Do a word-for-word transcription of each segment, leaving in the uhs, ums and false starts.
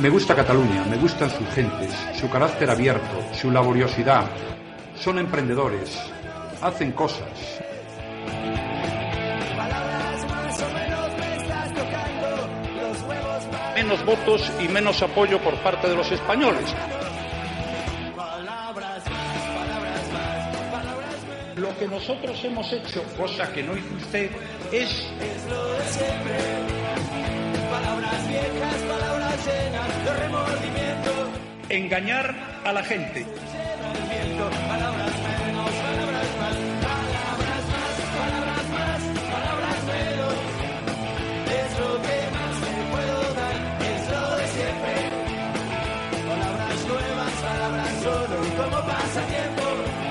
Me gusta Cataluña, me gustan sus gentes, su carácter abierto, su laboriosidad. Son emprendedores, hacen cosas. Menos votos y menos apoyo por parte de los españoles. Lo que nosotros hemos hecho, cosa que no hizo usted, es... es lo de siempre. Palabras viejas, palabras llenas de remordimiento. Engañar a la gente. Palabras menos, palabras más, palabras más, palabras más, palabras menos. Es lo que más te puedo dar, es lo de siempre. Palabras nuevas, palabras solo y como pasatiempo.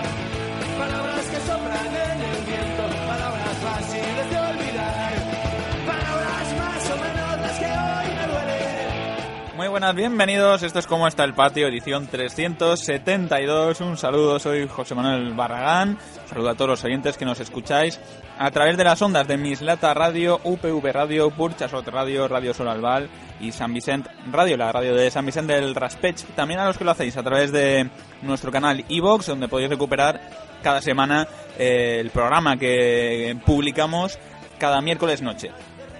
Palabras que soplan en el viento, palabras fáciles de olvidar. Palabras más o menos las que hoy me duelen. Muy buenas, bienvenidos. Esto es Cómo está el patio, edición trescientos setenta y dos. Un saludo, soy José Manuel Barragán. Un saludo a todos los oyentes que nos escucháis a través de las ondas de Mislata Radio, U P V Radio, Burchasot Radio, Radio Sol Albal y San Vicent Radio, la radio de San Vicente del Raspech. También a los que lo hacéis a través de nuestro canal iVox, donde podéis recuperar cada semana eh, el programa que publicamos cada miércoles noche.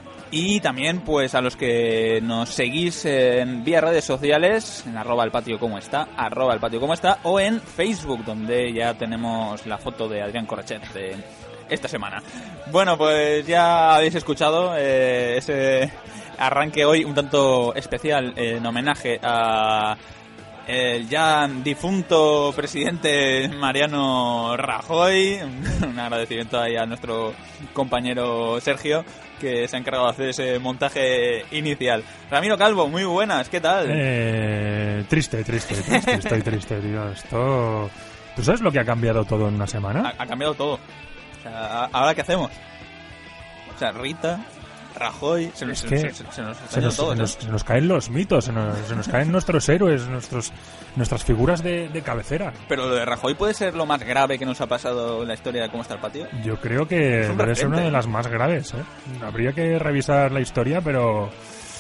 Y también pues a los que nos seguís en vía redes sociales, en arroba el patio como está, arroba el patio como está, o en Facebook, donde ya tenemos la foto de Adrián Corrachet de esta semana. Bueno, pues ya habéis escuchado eh, ese arranque hoy un tanto especial eh, en homenaje a el ya difunto presidente Mariano Rajoy. Un agradecimiento ahí a nuestro compañero Sergio, que se ha encargado de hacer ese montaje inicial. Ramiro Calvo, muy buenas, ¿qué tal? Eh, triste, triste, triste, estoy triste, tío. Esto... ¿Tú sabes lo que ha cambiado todo en una semana? Ha, ha cambiado todo. O sea, ¿ahora qué hacemos? O sea, Rita... Rajoy, se nos, es que se, se, se nos, se nos, todo, se ¿no? nos, se nos caen los mitos, se nos, se nos caen nuestros héroes, nuestros nuestras figuras de, de cabecera. Pero lo de Rajoy puede ser lo más grave que nos ha pasado en la historia de Cómo está el patio. Yo creo que debe ser una de las más graves, ¿eh? Habría que revisar la historia, pero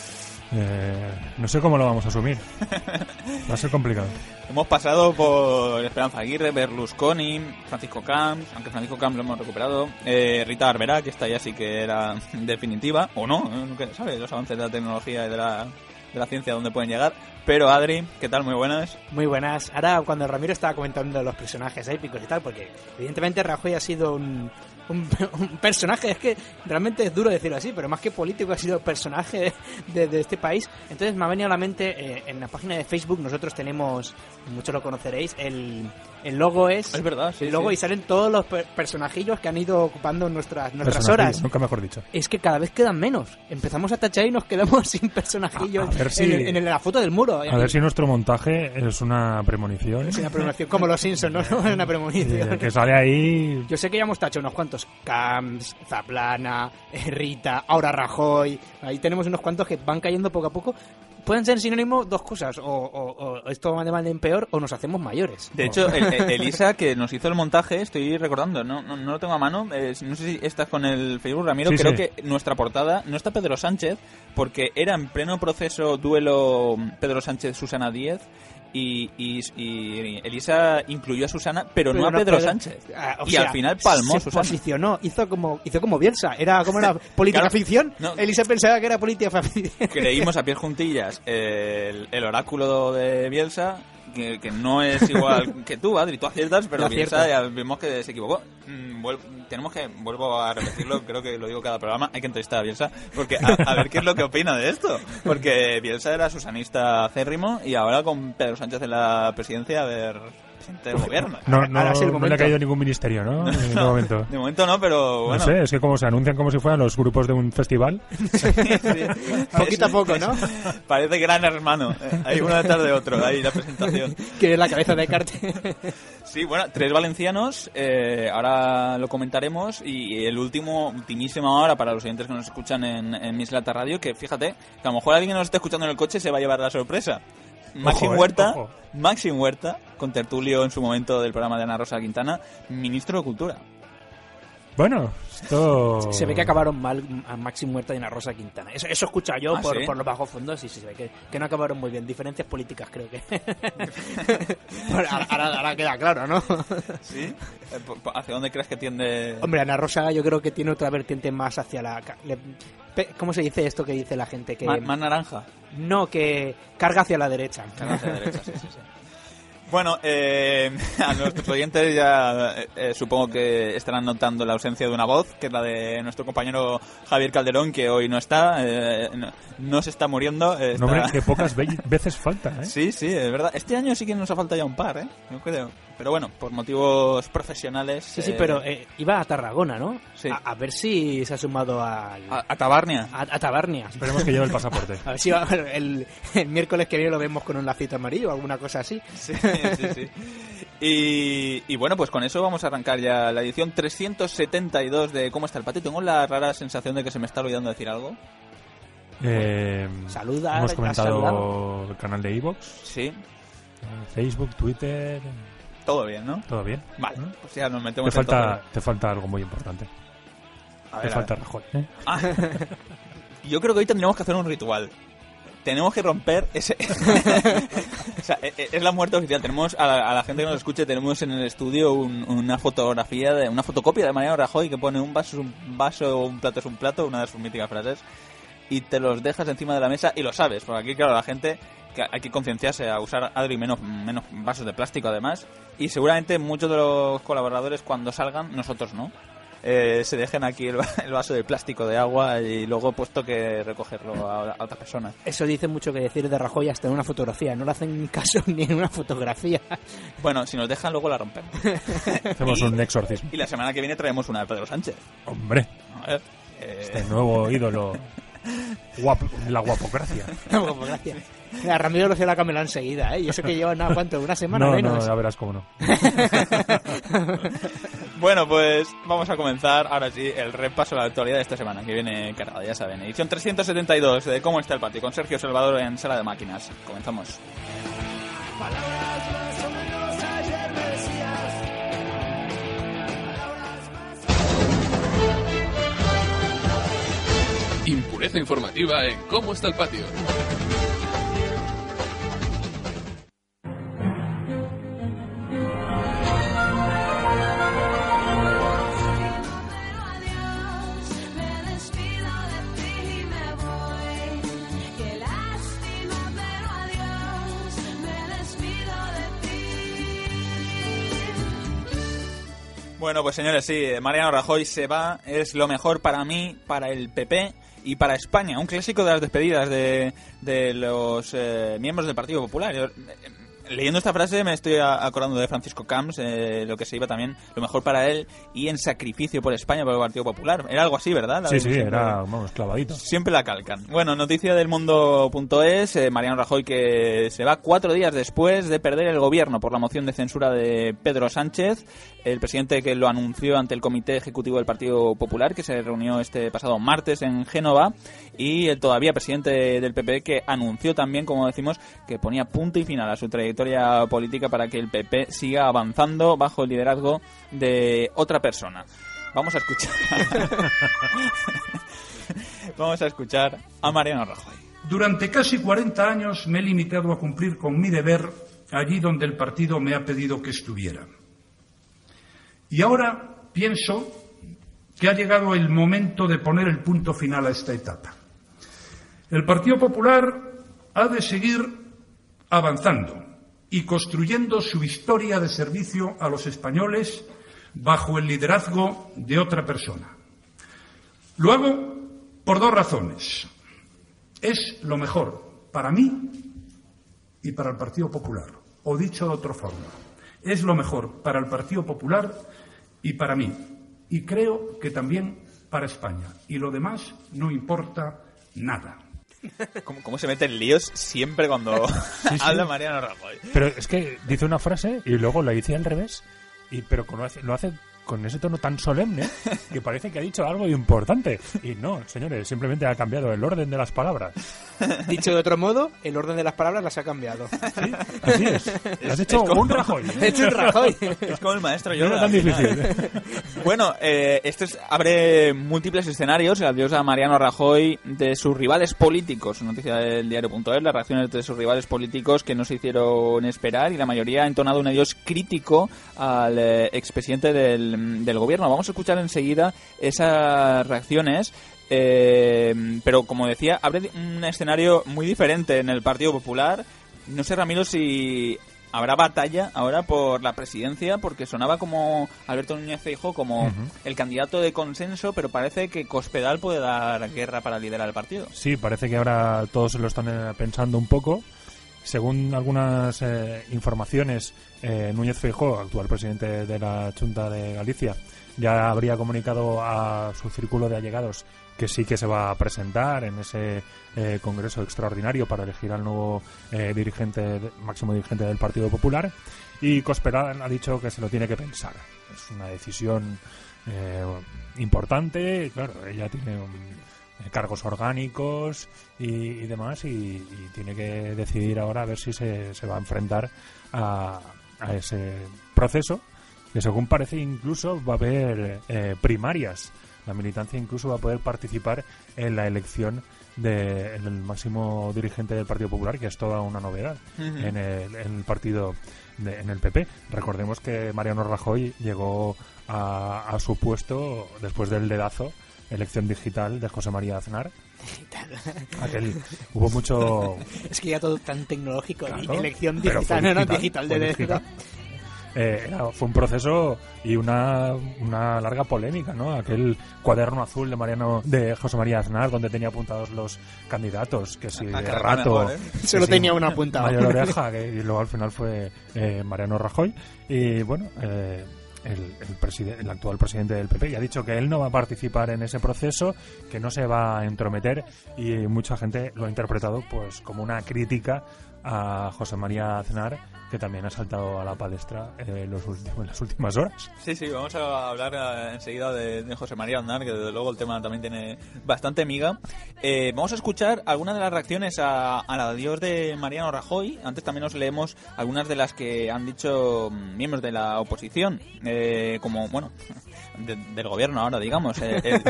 eh, no sé cómo lo vamos a asumir. Va a ser complicado. Hemos pasado por Esperanza Aguirre, Berlusconi, Francisco Camps, aunque Francisco Camps lo hemos recuperado, eh, Rita Barberá, que esta ya sí que era definitiva, o no, nunca se sabe los avances de la tecnología y de la, de la ciencia dónde pueden llegar. Pero Adri, ¿qué tal? Muy buenas. Muy buenas. Ahora, cuando Ramiro estaba comentando los personajes épicos y tal, porque evidentemente Rajoy ha sido un... Un, un personaje, es que realmente es duro decirlo así, pero más que político ha sido personaje de, de, de este país. Entonces me ha venido a la mente, eh, en la página de Facebook nosotros tenemos, muchos lo conoceréis, el, el logo es, es verdad, sí, el logo sí. Y salen todos los per- personajillos que han ido ocupando nuestras, nuestras horas. Nunca mejor dicho. Es que cada vez quedan menos. Empezamos a tachar y nos quedamos sin personajillos a, a ver si, en, en, en la foto del muro. A ver si nuestro montaje es una premonición. Es una premonición, como los Simpsons, ¿no? Es una premonición. Sí, que sale ahí... Yo sé que ya hemos tachado unos cuantos. Camps, Zaplana, Rita, ahora Rajoy. Ahí tenemos unos cuantos que van cayendo poco a poco. Pueden ser sinónimo dos cosas, o, o, o esto va de mal en peor, o nos hacemos mayores. De hecho, el, el, Elisa, que nos hizo el montaje, estoy recordando, no, no, no lo tengo a mano, eh, no sé si estás con el Facebook, Ramiro, sí, creo sí. que nuestra portada no está Pedro Sánchez, porque era en pleno proceso duelo Pedro Sánchez-Susana Díez, Y, y, y Elisa incluyó a Susana, pero, pero no a Pedro, Pedro Sánchez. Uh, y sea, al final palmó se Susana. posicionó, hizo como hizo como Bielsa. Era como era política claro, ficción. No, Elisa pensaba que era política ficción. Creímos a pies juntillas el, el oráculo de Bielsa, que, que no es igual que tú, Adri. Tú aciertas, pero no Bielsa ya vimos que se equivocó. Mm, vuel, tenemos que, vuelvo a repetirlo, creo que lo digo cada programa, hay que entrevistar a Bielsa, porque a, a ver qué es lo que opina de esto. Porque Bielsa era susanista acérrimo y ahora con Pedro Sánchez en la presidencia, a ver... del gobierno. No, no, no le ha caído ningún ministerio, ¿no? no, en no momento. De momento no, pero bueno. No sé, es que como se anuncian como si fueran los grupos de un festival. Sí, sí. Poquito a poco, ¿no? Parece Gran Hermano. Hay uno detrás de otro, ahí la presentación. Que es la cabeza de cartel. Sí, bueno, tres valencianos, eh, ahora lo comentaremos, y el último, ultimísima hora para los oyentes que nos escuchan en, en Mislata Radio, que fíjate, que a lo mejor alguien que nos esté escuchando en el coche se va a llevar la sorpresa. Maxim ojo, Huerta, eh, Maxim Huerta, con tertulio en su momento del programa de Ana Rosa Quintana, ministro de Cultura. Bueno, esto... Se ve que acabaron mal a Maxi Muerta y Ana Rosa Quintana. Eso, eso he escuchado yo ¿Ah, por, sí? por los bajos fondos. Sí, sí, se ve que, que no acabaron muy bien. Diferencias políticas, creo que. ahora, ahora, ahora queda claro, ¿no? ¿Sí? ¿Hacia dónde crees que tiende...? Hombre, Ana Rosa yo creo que tiene otra vertiente más hacia la... Le, ¿Cómo se dice esto que dice la gente? Que ¿Más, más naranja? No, que carga hacia la derecha. Carga hacia la derecha, sí, sí, sí. Bueno, eh, a nuestros oyentes ya eh, supongo que estarán notando la ausencia de una voz, que es la de nuestro compañero Javier Calderón, que hoy no está, eh, no, no se está muriendo. Eh, está... No, hombre, que pocas ve- veces falta, ¿eh? Sí, sí, es verdad. Este año sí que nos ha faltado ya un par, ¿eh? Yo creo. Pero bueno, por motivos profesionales... Sí, sí, eh... pero eh, iba a Tarragona, ¿no? Sí. A, a ver si se ha sumado al... A, a Tabarnia. A, a Tabarnia. Esperemos que lleve el pasaporte. A ver si va, el, el miércoles que viene lo vemos con un lacito amarillo o alguna cosa así. Sí, sí, sí. Y, y bueno, pues con eso vamos a arrancar ya la edición trescientos setenta y dos de ¿Cómo está el patio? Tengo la rara sensación de que se me está olvidando decir algo. Eh, Saluda, hemos ¿has comentado saludado? el canal de iVoox, Sí, eh, Facebook, Twitter... todo bien, ¿no? ¿Todo bien? Vale, ¿No? pues ya nos Te metemos en falta, todo. te falta algo muy importante. A Te ver, a falta ver. Rajoy, ¿eh? Ah, yo creo que hoy tendríamos que hacer un ritual. Tenemos que romper ese... o sea, e- e- es la muerte oficial. Tenemos a la, a la gente que nos escuche, tenemos en el estudio un- una fotografía, de una fotocopia de Mariano Rajoy que pone un vaso es un vaso, un plato es un plato, una de sus míticas frases, y te los dejas encima de la mesa y lo sabes, porque aquí, claro, la gente... que hay que concienciarse a usar, Adri, menos, menos vasos de plástico además, y seguramente muchos de los colaboradores cuando salgan, nosotros no, eh, se dejen aquí el, el vaso de plástico de agua y luego puesto que recogerlo a, a otra persona. Eso dice mucho que decir de Rajoy hasta en una fotografía. No le hacen caso ni en una fotografía. Bueno, si nos dejan luego la rompemos. Hacemos Y- un exorcismo. Y la semana que viene traemos una de Pedro Sánchez. Hombre, A ver, eh, este nuevo ídolo. Guapo, la guapocracia. Pues gracias. Mira, Ramiro lo se la cameló enseguida, ¿eh? Y eso que lleva, nada, ¿cuánto? ¿Una semana No, menos? no, ya verás cómo no. Bueno, pues vamos a comenzar ahora sí el repaso de la actualidad de esta semana, que viene cargada, ya saben. Edición trescientos setenta y dos de ¿Cómo está el patio? Con Sergio Salvador en Sala de Máquinas. Comenzamos. Impureza informativa en ¿Cómo está el patio? Bueno, pues señores, sí, Mariano Rajoy se va, es lo mejor para mí, para el P P y para España. Un clásico de las despedidas de, de los eh, miembros del Partido Popular. Yo, eh, leyendo esta frase me estoy a- acordando de Francisco Camps, eh, lo que se iba también, lo mejor para él y en sacrificio por España, por el Partido Popular. Era algo así, ¿verdad? La Sí, de sí, siempre. era, vamos, clavadito. Siempre la calcan. Bueno, noticia del mundo.es, eh, Mariano Rajoy que se va cuatro días después de perder el gobierno por la moción de censura de Pedro Sánchez, el presidente que lo anunció ante el Comité Ejecutivo del Partido Popular, que se reunió este pasado martes en Génova, y el todavía presidente del P P que anunció también, como decimos, que ponía punto y final a su trayectoria política para que el P P siga avanzando bajo el liderazgo de otra persona. Vamos a escuchar... Vamos a escuchar a Mariano Rajoy. Durante casi cuarenta años me he limitado a cumplir con mi deber allí donde el partido me ha pedido que estuviera. Y ahora pienso que ha llegado el momento de poner el punto final a esta etapa. El Partido Popular ha de seguir avanzando y construyendo su historia de servicio a los españoles bajo el liderazgo de otra persona. Lo hago por dos razones. Es lo mejor para mí y para el Partido Popular. O dicho de otra forma, es lo mejor para el Partido Popular y para mí. Y creo que también para España. Y lo demás no importa nada. ¿Cómo, cómo se mete en líos siempre cuando sí. habla Mariano Rajoy? Pero es que dice una frase y luego la dice al revés, y pero lo hace, lo hace con ese tono tan solemne que parece que ha dicho algo importante. Y no, señores, simplemente ha cambiado el orden de las palabras. Dicho de otro modo, el orden de las palabras las ha cambiado. Sí, así es. Es, Has hecho es como... un Rajoy. He hecho un Rajoy. Es como el maestro No Yoda. era tan difícil. Bueno, eh, esto es, abre múltiples escenarios. El adiós a Mariano Rajoy de sus rivales políticos. Noticia del diario punto es, las reacciones de sus rivales políticos que no se hicieron esperar y la mayoría ha entonado un adiós crítico al eh, expresidente del, del gobierno. Vamos a escuchar enseguida esas reacciones. Eh, pero como decía, abre un escenario muy diferente en el Partido Popular. No sé, Ramiro, si habrá batalla ahora por la presidencia, porque sonaba como Alberto Núñez Feijóo como uh-huh. el candidato de consenso, pero parece que Cospedal puede dar guerra para liderar el partido. Sí, parece que ahora todos se lo están eh, pensando un poco. Según algunas eh, informaciones, eh, Núñez Feijóo, actual presidente de la Xunta de Galicia, ya habría comunicado a su círculo de allegados que sí que se va a presentar en ese eh, congreso extraordinario para elegir al nuevo eh, dirigente, máximo dirigente del Partido Popular, y Cospedal ha dicho que se lo tiene que pensar. Es una decisión eh, importante, claro, ella tiene un, eh, cargos orgánicos y, y demás, y, y tiene que decidir ahora a ver si se, se va a enfrentar a, a ese proceso, que según parece incluso va a haber eh, primarias. La militancia incluso va a poder participar en la elección del de, máximo dirigente del Partido Popular, que es toda una novedad uh-huh. en, el, en el partido, de, en el P P. Recordemos que Mariano Rajoy llegó a, a su puesto después del dedazo, elección digital de José María Aznar. Aquel, hubo mucho... Es que ya todo tan tecnológico, claro, elección digital, no, no, digital de dedazo. Eh, era, fue un proceso y una, una larga polémica, ¿no? Aquel cuaderno azul de Mariano de José María Aznar donde tenía apuntados los candidatos, que si de rato mejor, ¿eh? Solo si tenía uno apuntado, Mayor Oreja, que, y luego al final fue eh, Mariano Rajoy. Y bueno, eh, el, el, preside- el actual presidente del P P ya ha dicho que él no va a participar en ese proceso, que no se va a entrometer, y mucha gente lo ha interpretado pues como una crítica a José María Aznar, que también ha saltado a la palestra eh, los últimos, en las últimas horas. Sí, sí, vamos a hablar eh, enseguida de, de José María Aznar, que desde luego el tema también tiene bastante miga. Eh, vamos a escuchar algunas de las reacciones a, al adiós de Mariano Rajoy. Antes también os leemos algunas de las que han dicho miembros de la oposición, eh, como, bueno, de, del gobierno ahora, digamos. Eh, el,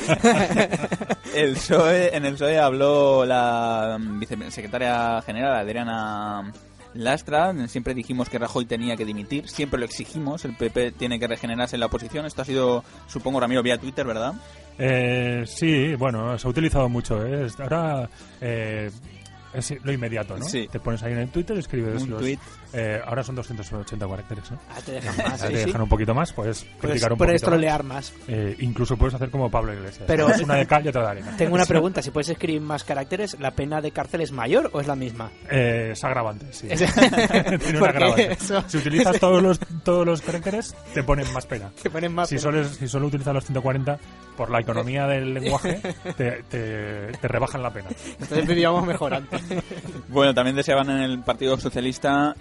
el P S O E, en el P S O E habló la vicesecretaria general, Adriana Lastra. Siempre dijimos que Rajoy tenía que dimitir, siempre lo exigimos, el P P tiene que regenerarse en la oposición. Esto ha sido, supongo, Ramiro, vía Twitter, ¿verdad? Eh, sí, bueno, se ha utilizado mucho, ¿eh? Ahora eh, es lo inmediato, ¿no? Sí. Te pones ahí en el Twitter, escribes un los... tweet. Eh, ahora son doscientos ochenta caracteres, ¿no? Ah, te dejan más, ah, sí, te dejan sí. un poquito más, puedes Puedes, criticar un puedes poquito trolear más. más. Eh, incluso puedes hacer como Pablo Iglesias. Pero es una de cal y otra de arena. Tengo una pregunta, si puedes escribir más caracteres, ¿la pena de cárcel es mayor o es la misma? Eh, es agravante, sí. Es- Tiene un Porque agravante. eso- Si utilizas todos los todos los caracteres, te ponen más pena. Te ponen más Si pena. solo, si solo utilizas los ciento cuarenta, por la economía del lenguaje, te, te, te rebajan la pena. Entonces vivíamos mejor antes. Bueno, también deseaban en el Partido Socialista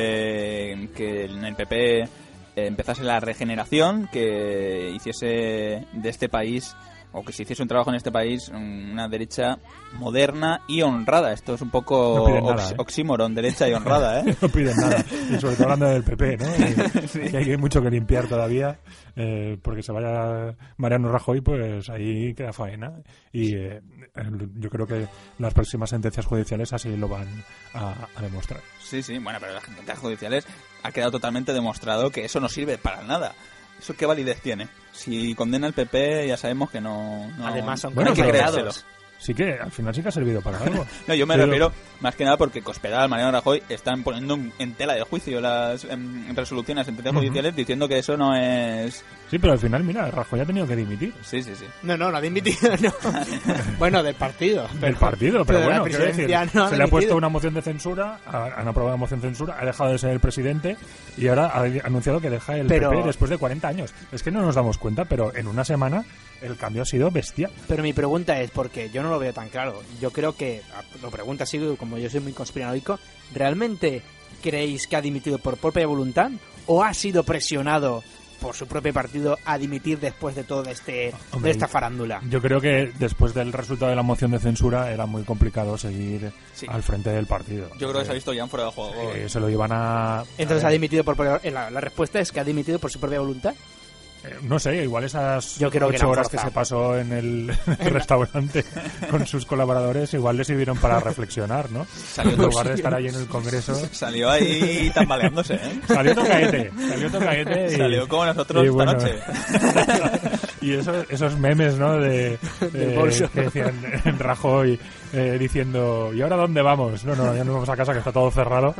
eh, que en el P P eh, empezase la regeneración, que hiciese de este país, o que se hiciese un trabajo en este país, una derecha moderna y honrada. Esto es un poco No piden nada, ox- ¿eh? oxímoron, derecha y honrada, ¿eh? No piden nada. Y sobre todo hablando del P P, ¿no? Y, Sí. que hay mucho que limpiar todavía, eh, porque se vaya Mariano Rajoy, pues ahí queda faena. Y eh, el- yo creo que las próximas sentencias judiciales así lo van a, a demostrar. Sí, sí, bueno, pero las sentencias judiciales ha quedado totalmente demostrado que eso no sirve para nada. ¿Eso qué validez tiene? Si condena el P P, ya sabemos que no... no Además son Bueno, hay que pero- creérselo. Sí que al final sí que ha servido para algo. No, yo me Pero- refiero más que nada porque Cospedal, Mariano Rajoy están poniendo en- en tela de juicio las em, resoluciones, sentencias Ujú. judiciales, diciendo que eso no es... Sí, pero al final, mira, Rajoy ha tenido que dimitir. Sí, sí, sí. No, no, no ha dimitido, no. Bueno, del partido. Del partido, pero, de la bueno, quiero decir, presidencia no ha se le ha dimitido. puesto una moción de censura, ha- han aprobado una moción de censura, ha dejado de ser el presidente y ahora ha anunciado que deja el Pero- P P después de cuarenta años. Es que no nos damos cuenta, pero en una semana el cambio ha sido bestial. Pero mi pregunta es, porque yo no lo veo tan claro. Yo creo que, lo pregunto así, como yo soy muy conspiranoico, ¿realmente creéis que ha dimitido por propia voluntad o ha sido presionado por su propio partido a dimitir después de todo este Hombre, de esta farándula. Yo creo que después del resultado de la moción de censura era muy complicado seguir Sí. al frente del partido. Yo creo que se ha Eh, visto ya en fuera de juego. eh, se lo iban a... Entonces a ha ver, dimitido por propia- eh, la, la respuesta es que ha dimitido por su propia voluntad. eh, no sé, igual esas Yo creo que ocho la han horas que forzado. se pasó en el, en el restaurante con sus colaboradores igual le sirvieron para reflexionar, ¿no? Salió En lugar de estar ahí en el Congreso. Salió ahí tambaleándose, ¿eh? Salió tocaete, salió tocaete y... Salió como nosotros y esta bueno, noche. y esos, esos memes, ¿no? De, Del eh, bolso. que decían en Rajoy eh, diciendo, ¿y ahora dónde vamos? No, no, ya nos vamos a casa que está todo cerrado.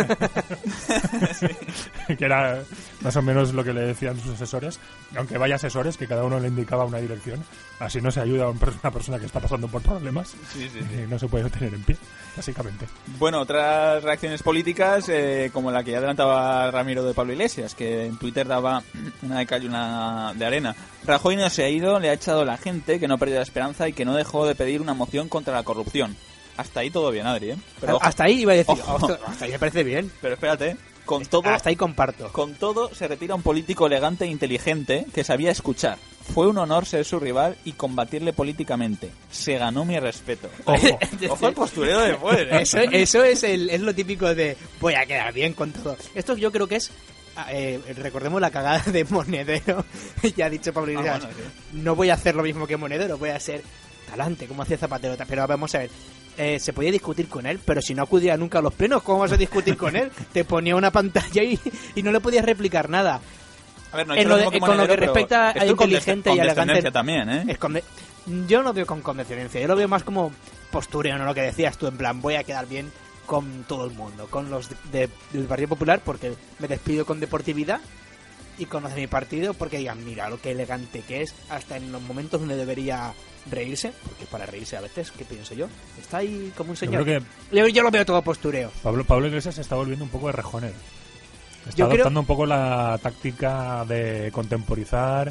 Que era más o menos lo que le decían sus asesores, aunque vaya asesores que cada uno le indicaba una dirección. Así no se ayuda a un per- una persona que está pasando por problemas. Sí, sí, Y no se puede tener en pie, básicamente. Bueno, otras reacciones políticas, eh, como la que ya adelantaba Ramiro de Pablo Iglesias, que en Twitter daba una de cal y una de arena. Rajoy no se ha ido, le ha echado la gente, que no perdió la esperanza y que no dejó de pedir una moción contra la corrupción. Hasta ahí todo bien, Adri, ¿eh? Pero, ojo, Hasta ahí iba a decir, Ojo. "Hostia, hasta ahí me parece bien. pero espérate, con todo, Hasta ahí comparto. con todo se retira un político elegante e inteligente que sabía escuchar. Fue un honor ser su rival y combatirle políticamente. Se ganó mi respeto. Ojo, ojo el postureo de después, ¿eh? Eso, eso es, el, es lo típico de voy a quedar bien con todo. Esto yo creo que es, eh, recordemos la cagada de Monedero. Ya ha dicho Pablo Ah, Iglesias, bueno, sí. no voy a hacer lo mismo que Monedero, voy a ser talante, como hacía Zapatero. Pero vamos a ver, eh, se podía discutir con él, pero si no acudía nunca a los plenos, ¿cómo vas a discutir con él? Te ponía una pantalla y, y no le podías replicar nada. A ver, no he En hecho lo mismo de- que con lo Monedero, que pero respecta a estoy con inteligente desce- y con elegante- descendencia también, ¿eh? Es conde- yo no lo veo con condescendencia, yo lo veo más como postureo, no lo que decías tú, en plan, voy a quedar bien con todo el mundo, con los de- de- del Partido Popular, porque me despido con deportividad, y con los de mi partido, porque digan, mira lo que elegante que es, hasta en los momentos donde debería reírse, porque para reírse a veces, ¿qué pienso yo? Está ahí como un señor. creo que- yo, yo lo veo todo postureo. Pablo, Pablo Iglesias se está volviendo un poco de rejonero. Está Yo creo- adoptando un poco la táctica de contemporizar,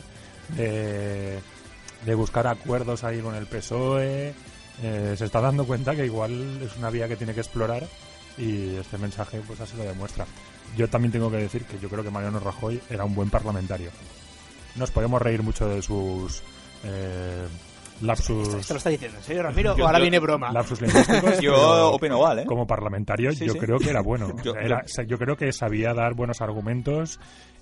de, de buscar acuerdos ahí con el P S O E. Eh, se está dando cuenta que igual es una vía que tiene que explorar y este mensaje pues así lo demuestra. Yo también tengo que decir que yo creo que Mariano Rajoy era un buen parlamentario. Nos podemos reír mucho de sus eh, lapsus, ¿Esto lo está diciendo en serio, Ramiro? Yo- ¿O ahora yo- viene broma? lapsus lingüísticos. Yo pero opino igual, ¿eh? como parlamentario Sí, yo sí. creo que era bueno. Yo- Era- o sea, yo creo que sabía dar buenos argumentos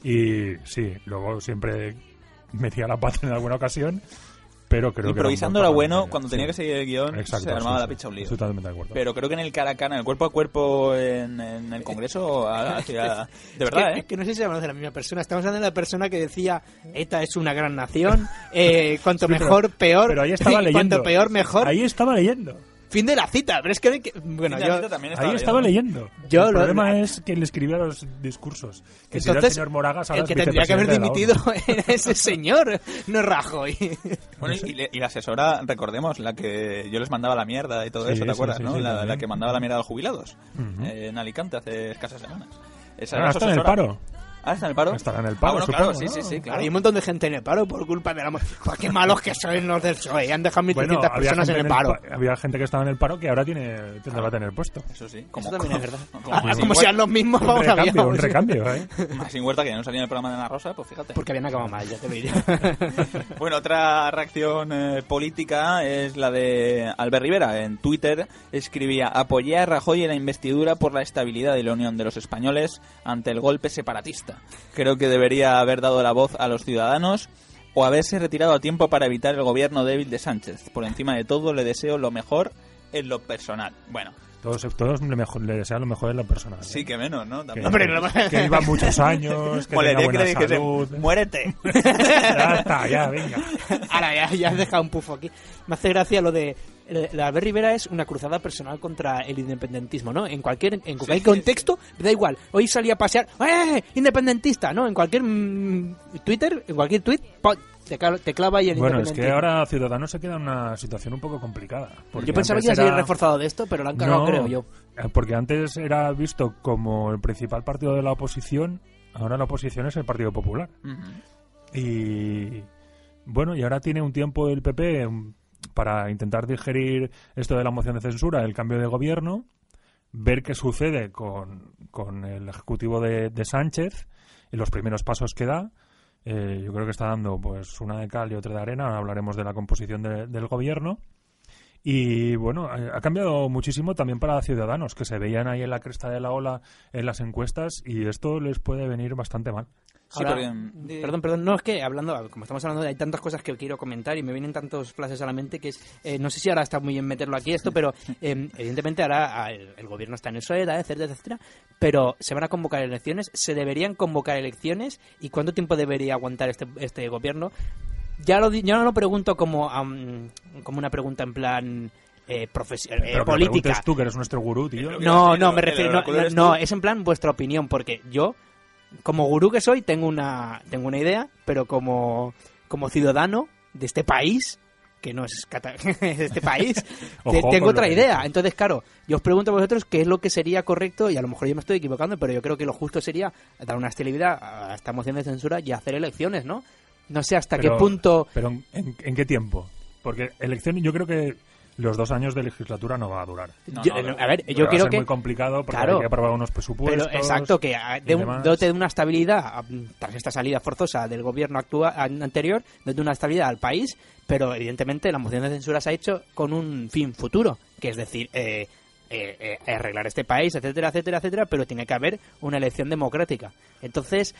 y sí, luego siempre metía la pata en alguna ocasión, pero creo Improvisando que era un buen bueno, parlamentario. cuando tenía Sí. que seguir el guión Exacto, se armaba sí, la sí. picha un lío. Estoy totalmente de acuerdo. Pero creo que en el cara a cara, en el cuerpo a cuerpo en, en el Congreso, hacía... De Es verdad, que, ¿eh? es que no sé si hablamos de la misma persona. Estamos hablando de la persona que decía ETA es una gran nación, eh, cuanto Sí, pero- mejor, peor. pero ahí estaba y leyendo. Cuanto peor, mejor. Ahí estaba leyendo. Fin de la cita. Pero es que... que- bueno, Fin de la yo... cita también Ahí estaba leyendo. leyendo. Yo el lo- problema es que le escribía los discursos. Que si era el Entonces, señor Moragas, ahora el que es tendría que haber vicepresidente de la dimitido era ese señor, no Rajoy. Bueno, y, y- y la asesora, recordemos, la que yo les mandaba la mierda y todo Sí, eso, ¿te sí, acuerdas, sí, no? sí, la, también. la que mandaba la mierda a los jubilados Ujú. eh, en Alicante hace escasas semanas. Esa Ahora era su está en el asesora. paro. Ah, ¿está en el paro? Estará en el paro, Ah, bueno, claro, supongo, sí, ¿no? sí, sí, claro. Hay un montón de gente en el paro por culpa de la... Joder, qué malos que sois los del P S O E. Han dejado mil trescientas había personas en gente el paro. pa- había gente que estaba en el paro que ahora tiene tendrá que tener puesto. Eso sí. Como, Eso también es verdad. Como, Ah, Maxi como Huerta- sean los mismos, Un vamos a ver. recambio, un recambio, ¿eh? Maxi Huerta, que ya no salía en el programa de Ana Rosa, pues fíjate. Porque habían acabado mal, ya te diría. Bueno, otra reacción eh, política es la de Albert Rivera. En Twitter escribía: apoyé a Rajoy en la investidura por la estabilidad y la unión de los españoles ante el golpe separatista. Creo que debería haber dado la voz a los ciudadanos o haberse retirado a tiempo para evitar el gobierno débil de Sánchez. Por encima de todo, le deseo lo mejor en lo personal. Bueno, Todos, todos le, mejor, le desean lo mejor en la persona. ¿eh? sí que menos, ¿no? Que, También. Hombre, no- que iba muchos años, que Molaría tenga que buena le dijese, salud. muérete. Ya está, ya, venga. Ahora ya, ya has dejado un pufo aquí. Me hace gracia lo de... La Albert Rivera es una cruzada personal contra el independentismo, ¿no? En cualquier, en cualquier sí, contexto, da igual. Hoy salía a pasear, ¡eh! Independentista, ¿no? En cualquier mm, Twitter, en cualquier tweet, ¡pum! te, cla- te clava ahí el Bueno, es que independentismo. ahora Ciudadanos se queda en una situación un poco complicada. porque Yo pensaba antes que iba a salir era- reforzado de esto, pero lo han cagado, No, creo yo. eh, Porque antes era visto como el principal partido de la oposición, ahora la oposición es el Partido Popular. Ujú. Y bueno, y ahora tiene un tiempo el P P um, para intentar digerir esto de la moción de censura, el cambio de gobierno, ver qué sucede con, con el ejecutivo de, de Sánchez y los primeros pasos que da. eh, yo creo que está dando pues una de cal y otra de arena. Ahora hablaremos de la composición de, del gobierno. Y bueno, ha cambiado muchísimo también para Ciudadanos, que se veían ahí en la cresta de la ola en las encuestas, y esto les puede venir bastante mal. Sí, Ahora, porque, perdón, perdón, no, es que hablando, como estamos hablando, hay tantas cosas que quiero comentar y me vienen tantos flashes a la mente que es, eh, no sé si ahora está muy bien meterlo aquí esto, pero eh, evidentemente ahora el, el gobierno está en el PSOE, etcétera, etcétera, pero se van a convocar elecciones, se deberían convocar elecciones, ¿y cuánto tiempo debería aguantar este, este gobierno? Ya lo, ya no lo pregunto como, um, como una pregunta en plan... Eh, profesional, eh, política. Tú, que eres nuestro gurú, tío. No, no, me refiero, no, no, no, es en plan vuestra opinión, porque yo, como gurú que soy, tengo una, tengo una idea, pero como, como ciudadano de este país, que no es cata- de este país, te, tengo otra idea. Entonces, claro, yo os pregunto a vosotros qué es lo que sería correcto, y a lo mejor yo me estoy equivocando, pero yo creo que lo justo sería dar una estabilidad a esta moción de censura y hacer elecciones, ¿no? No sé hasta pero, qué punto... Pero ¿en, ¿en qué tiempo? Porque elecciones, yo creo que los dos años de legislatura no va a durar. No, yo, no, a ver, yo va quiero a ser que... muy complicado porque claro, hay que aprobar unos presupuestos. Pero exacto, que de un, dote de una estabilidad, tras esta salida forzosa del gobierno actual, anterior, dote una estabilidad al país, pero evidentemente la moción de censura se ha hecho con un fin futuro, que es decir... Eh, Eh, eh, arreglar este país, etcétera, etcétera, etcétera, pero tiene que haber una elección democrática. Entonces,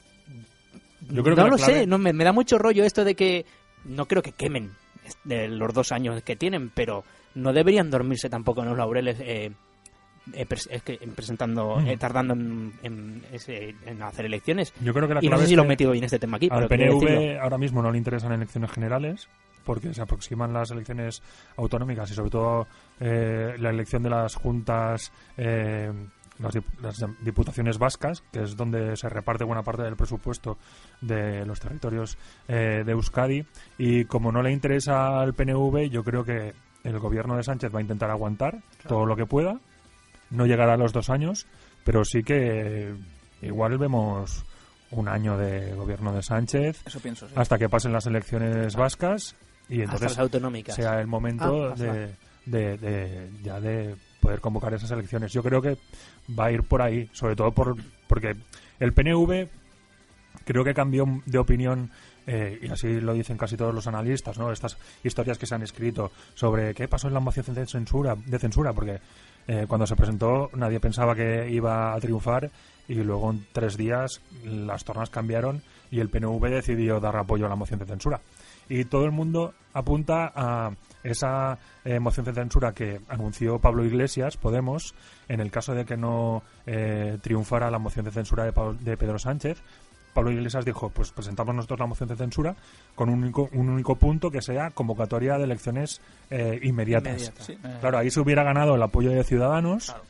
yo creo no que lo clave... sé, no me, me da mucho rollo esto de que no creo que quemen de los dos años que tienen, pero no deberían dormirse tampoco en los laureles eh, eh, pres- es que, presentando, mm. eh, tardando en, en, ese, en hacer elecciones. Yo creo que la y no sé si lo he metido bien este tema aquí. Al pero P N V ahora mismo no le interesan elecciones generales, porque se aproximan las elecciones autonómicas y sobre todo eh, la elección de las juntas, eh, las, dip- las diputaciones vascas, que es donde se reparte buena parte del presupuesto de los territorios eh, de Euskadi, y como no le interesa al P N V, yo creo que el gobierno de Sánchez va a intentar aguantar claro. todo lo que pueda, no llegará a los dos años, pero sí que igual vemos un año de gobierno de Sánchez. Eso pienso, sí. Hasta que pasen las elecciones vascas y entonces hasta las autonómicas. Sea el momento ah, de, de, de ya de poder convocar esas elecciones. Yo creo que va a ir por ahí, sobre todo por porque el P N V creo que cambió de opinión, eh, y así lo dicen casi todos los analistas, ¿no? Estas historias que se han escrito sobre qué pasó en la moción de censura, de censura porque eh, cuando se presentó nadie pensaba que iba a triunfar, y luego en tres días las tornas cambiaron y el P N V decidió dar apoyo a la moción de censura. Y todo el mundo apunta a esa eh, moción de censura que anunció Pablo Iglesias, Podemos, en el caso de que no eh, triunfara la moción de censura de, Pablo, de Pedro Sánchez. Pablo Iglesias dijo, pues presentamos nosotros la moción de censura con un único, un único punto, que sea convocatoria de elecciones eh, inmediatas. Inmediata. Sí. Claro, ahí se hubiera ganado el apoyo de Ciudadanos. Claro.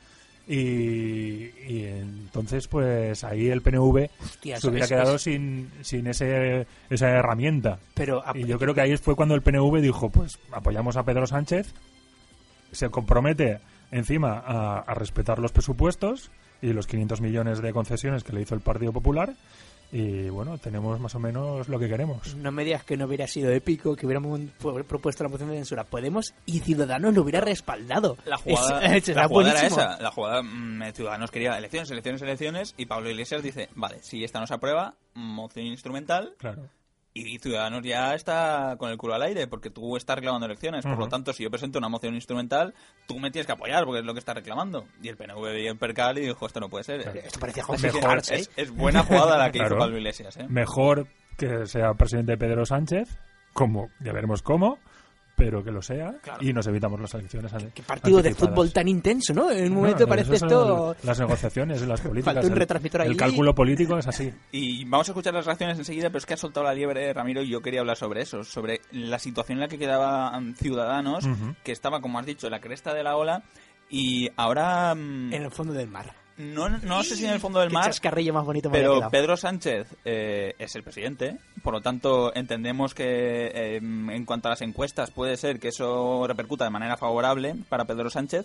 Y, y entonces pues ahí el P N V Hostia, se hubiera es, quedado es... sin sin ese esa herramienta. Pero, y yo creo que ahí fue cuando el P N V dijo, pues apoyamos a Pedro Sánchez, se compromete encima a, a respetar los presupuestos y los quinientos millones de concesiones que le hizo el Partido Popular. Y bueno, tenemos más o menos lo que queremos. No me digas que no hubiera sido épico, que hubiéramos propuesto la moción de censura. Podemos y Ciudadanos lo hubiera respaldado. La jugada, es, es, la jugada era esa. La jugada, mmm, Ciudadanos quería elecciones, elecciones, elecciones. Y Pablo Iglesias dice, vale, si esta no se aprueba, moción instrumental. Claro. Y Ciudadanos ya está con el culo al aire, porque tú estás reclamando elecciones. Uh-huh. Por lo tanto, si yo presento una moción instrumental, tú me tienes que apoyar, porque es lo que estás reclamando. Y el P N V veía el percal y dijo, esto no puede ser. Claro. Esto parecía mejor, ¿eh? es, es buena jugada la que claro. hizo Pablo Iglesias. ¿eh? Mejor que sea presidente Pedro Sánchez, como ya veremos cómo, pero que lo sea, claro. Y nos evitamos las elecciones. Qué partido de fútbol tan intenso, ¿no? En un momento no, parece esto... Las negociaciones, las políticas. Falta un retransmisor ahí. El cálculo político es así. Y vamos a escuchar las reacciones enseguida, pero es que ha soltado la liebre, Ramiro, y yo quería hablar sobre eso, sobre la situación en la que quedaban Ciudadanos, uh-huh. que estaba, como has dicho, en la cresta de la ola, y ahora... En el fondo del mar. No, no sé si en el fondo del Qué mar, chascarrillo más bonito me pero Pedro Sánchez eh, es el presidente, por lo tanto entendemos que eh, en cuanto a las encuestas puede ser que eso repercuta de manera favorable para Pedro Sánchez,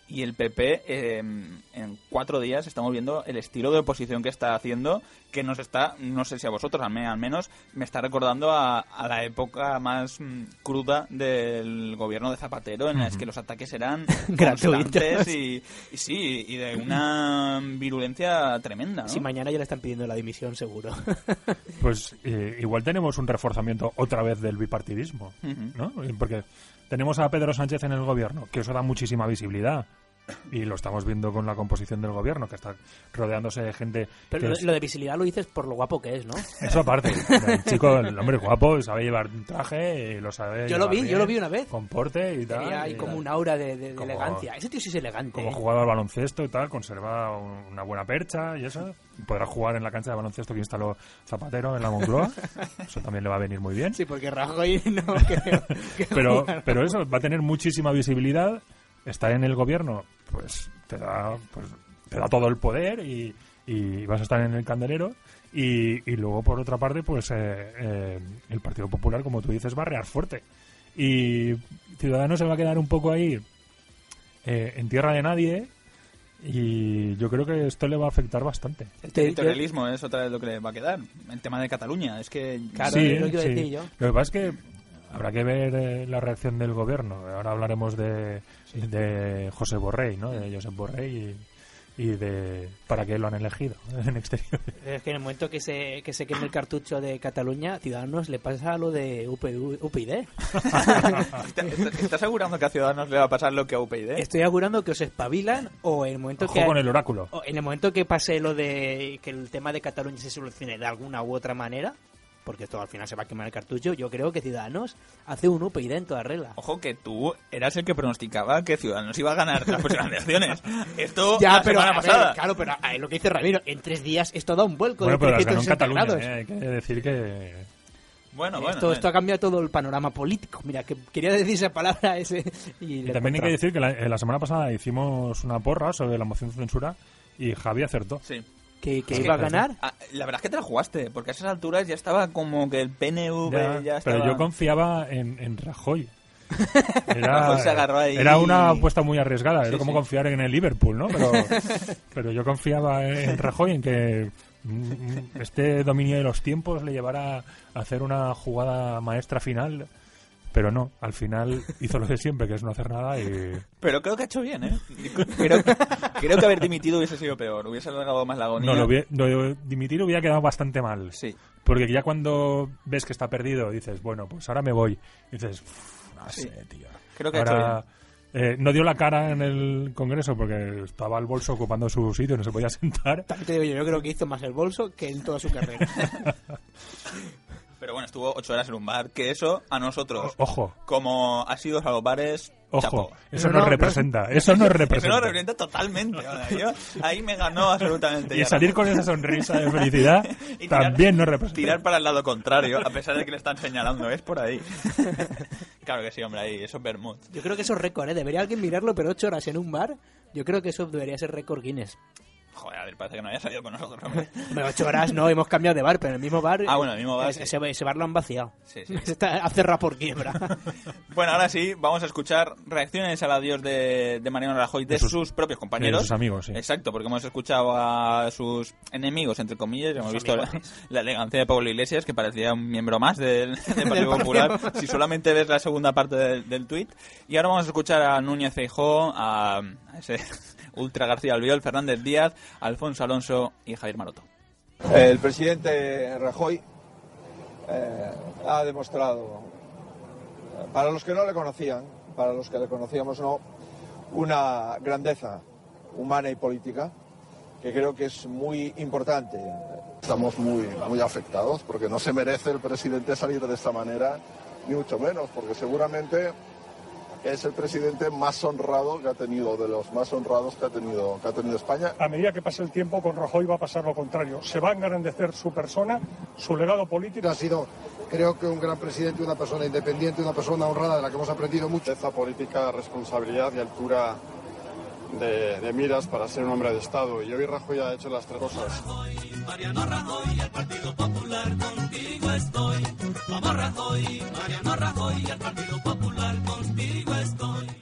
Y el P P, eh, en cuatro días estamos viendo el estilo de oposición que está haciendo, que nos está, no sé si a vosotros, al, me, al menos, me está recordando a, a la época más mm, cruda del gobierno de Zapatero, en uh-huh. las que los ataques eran constantes y, y sí, y de una virulencia tremenda, ¿no? Si mañana ya le están pidiendo la dimisión, seguro. Pues eh, igual tenemos un reforzamiento otra vez del bipartidismo, uh-huh. ¿no? Porque tenemos a Pedro Sánchez en el gobierno, que eso da muchísima visibilidad. Y lo estamos viendo con la composición del gobierno, que está rodeándose de gente... Pero lo, es... lo de visibilidad lo dices por lo guapo que es, ¿no? Eso aparte. El chico, el hombre guapo, sabe llevar un traje, lo sabe Yo lo vi, bien, yo lo vi una vez. Con porte y tal. Tenía ahí y como tal. un aura de, de, de como, elegancia. Ese tío sí es elegante. Como ¿eh? jugaba al baloncesto y tal, conserva un, una buena percha y eso. Podrá jugar en la cancha de baloncesto que instaló Zapatero en la Moncloa. Eso también le va a venir muy bien. Sí, porque Rajoy no creo que pero, pero eso, va a tener muchísima visibilidad. Estar en el gobierno, pues te da, pues, te da todo el poder y, y vas a estar en el candelero. Y, y luego, por otra parte, pues eh, eh, el Partido Popular, como tú dices, va a rear fuerte. Y Ciudadanos se va a quedar un poco ahí eh, en tierra de nadie. Y yo creo que esto le va a afectar bastante. El territorialismo es otra vez lo que le va a quedar. El tema de Cataluña, es que... Claro, sí, es lo que iba a decir sí. yo. Lo que pasa es que habrá que ver eh, la reacción del gobierno. Ahora hablaremos de, sí. de José Borrell, ¿no? De Josep Borrell y, y de para qué lo han elegido en exterior. Es que en el momento que se que se queme el cartucho de Cataluña, Ciudadanos le pasa lo de U P D. ¿Estás asegurando que a Ciudadanos le va a pasar lo que a U P Y D? Estoy asegurando que os espabilan o en el momento Ojo que con el oráculo. O en el momento que pase lo de que el tema de Cataluña se solucione de alguna u otra manera, porque esto al final se va a quemar el cartucho, yo creo que Ciudadanos hace un U P Y D en toda regla. Ojo que tú eras el que pronosticaba que Ciudadanos iba a ganar las próximas elecciones. Esto ya, la pero, semana a ver, pasada. claro, pero a ver, lo que dice Ramiro, en tres días esto da un vuelco. Bueno, de pero las ganó en trescientos sesenta Cataluña, grados. ¿eh? Hay que decir que... Bueno, bueno. Esto, esto ha cambiado todo el panorama político. Mira, que quería decir esa palabra ese y, y también hay que decir que la, la semana pasada hicimos una porra sobre la moción de censura y Javi acertó. Sí. ¿Que, que iba a ganar? Ah, la verdad es que te la jugaste, porque a esas alturas ya estaba como que el P N V ya, ya estaba... Pero yo confiaba en, en Rajoy. Era, Rajoy se agarró ahí. Era una apuesta muy arriesgada, sí, era como sí. confiar en el Liverpool, ¿no? Pero, pero yo confiaba en Rajoy, en que este dominio de los tiempos le llevara a hacer una jugada maestra final. Pero no, al final hizo lo de siempre, que es no hacer nada y... Pero creo que ha hecho bien, ¿eh? Creo, creo que haber dimitido hubiese sido peor, hubiese alargado más la agonía. No, lo, hubiera, lo dimitir hubiera quedado bastante mal. Sí. Porque ya cuando ves que está perdido, dices, bueno, pues ahora me voy. Y dices, no sé, sí. tío. Creo que ahora, ha hecho bien. Eh, no dio la cara en el Congreso porque estaba el bolso ocupando su sitio y no se podía sentar. También te digo yo, yo creo que hizo más el bolso que en toda su carrera. Pero bueno, estuvo ocho horas en un bar, que eso a nosotros, o, ojo, como asiduos a los bares, ojo, chapó. eso no, nos no, representa, no, eso nos representa. Eso nos representa totalmente. Ahora, yo, ahí me ganó absolutamente. Y salir con esa sonrisa de felicidad y también tirar, nos representa. Tirar para el lado contrario, a pesar de que le están señalando, es por ahí. Claro que sí, hombre, ahí, eso es vermut. Yo creo que eso es récord, ¿eh? Debería alguien mirarlo, pero ocho horas en un bar, yo creo que eso debería ser récord Guinness. Joder, a ver, parece que no haya salido con nosotros, hombre. Bueno, ocho horas no, hemos cambiado de bar, pero en el mismo bar... Ah, bueno, el mismo bar, ese, sí. ese bar lo han vaciado. Sí, sí. Está, ha cerrado por quiebra. Bueno, ahora sí, vamos a escuchar reacciones al adiós de, de Mariano Rajoy de, de sus, sus propios compañeros. De sus amigos, sí. Exacto, porque hemos escuchado a sus enemigos, entre comillas, hemos visto la, la elegancia de Pablo Iglesias, que parecía un miembro más del, del Partido Popular, si solamente ves la segunda parte del, del tuit. Y ahora vamos a escuchar a Núñez Feijóo, a, a ese... Ultra García Albiol, Fernández Díaz, Alfonso Alonso y Javier Maroto. El presidente Rajoy eh, ha demostrado, para los que no le conocían, para los que le conocíamos no, una grandeza humana y política que creo que es muy importante. Estamos muy, muy afectados porque no se merece el presidente salir de esta manera, ni mucho menos, porque seguramente es el presidente más honrado que ha tenido, de los más honrados que ha tenido, que ha tenido España. A medida que pase el tiempo, con Rajoy va a pasar lo contrario. Se va a engrandecer su persona, su legado político. Ha sido, creo que un gran presidente, una persona independiente, una persona honrada de la que hemos aprendido mucho. Esta política, responsabilidad y altura de, de miras para ser un hombre de Estado. Y hoy Rajoy ha hecho las tres cosas. Mariano Rajoy, el Partido Popular, contigo estoy. Vamos Rajoy, Mariano Rajoy, el Partido Popular, contigo estoy.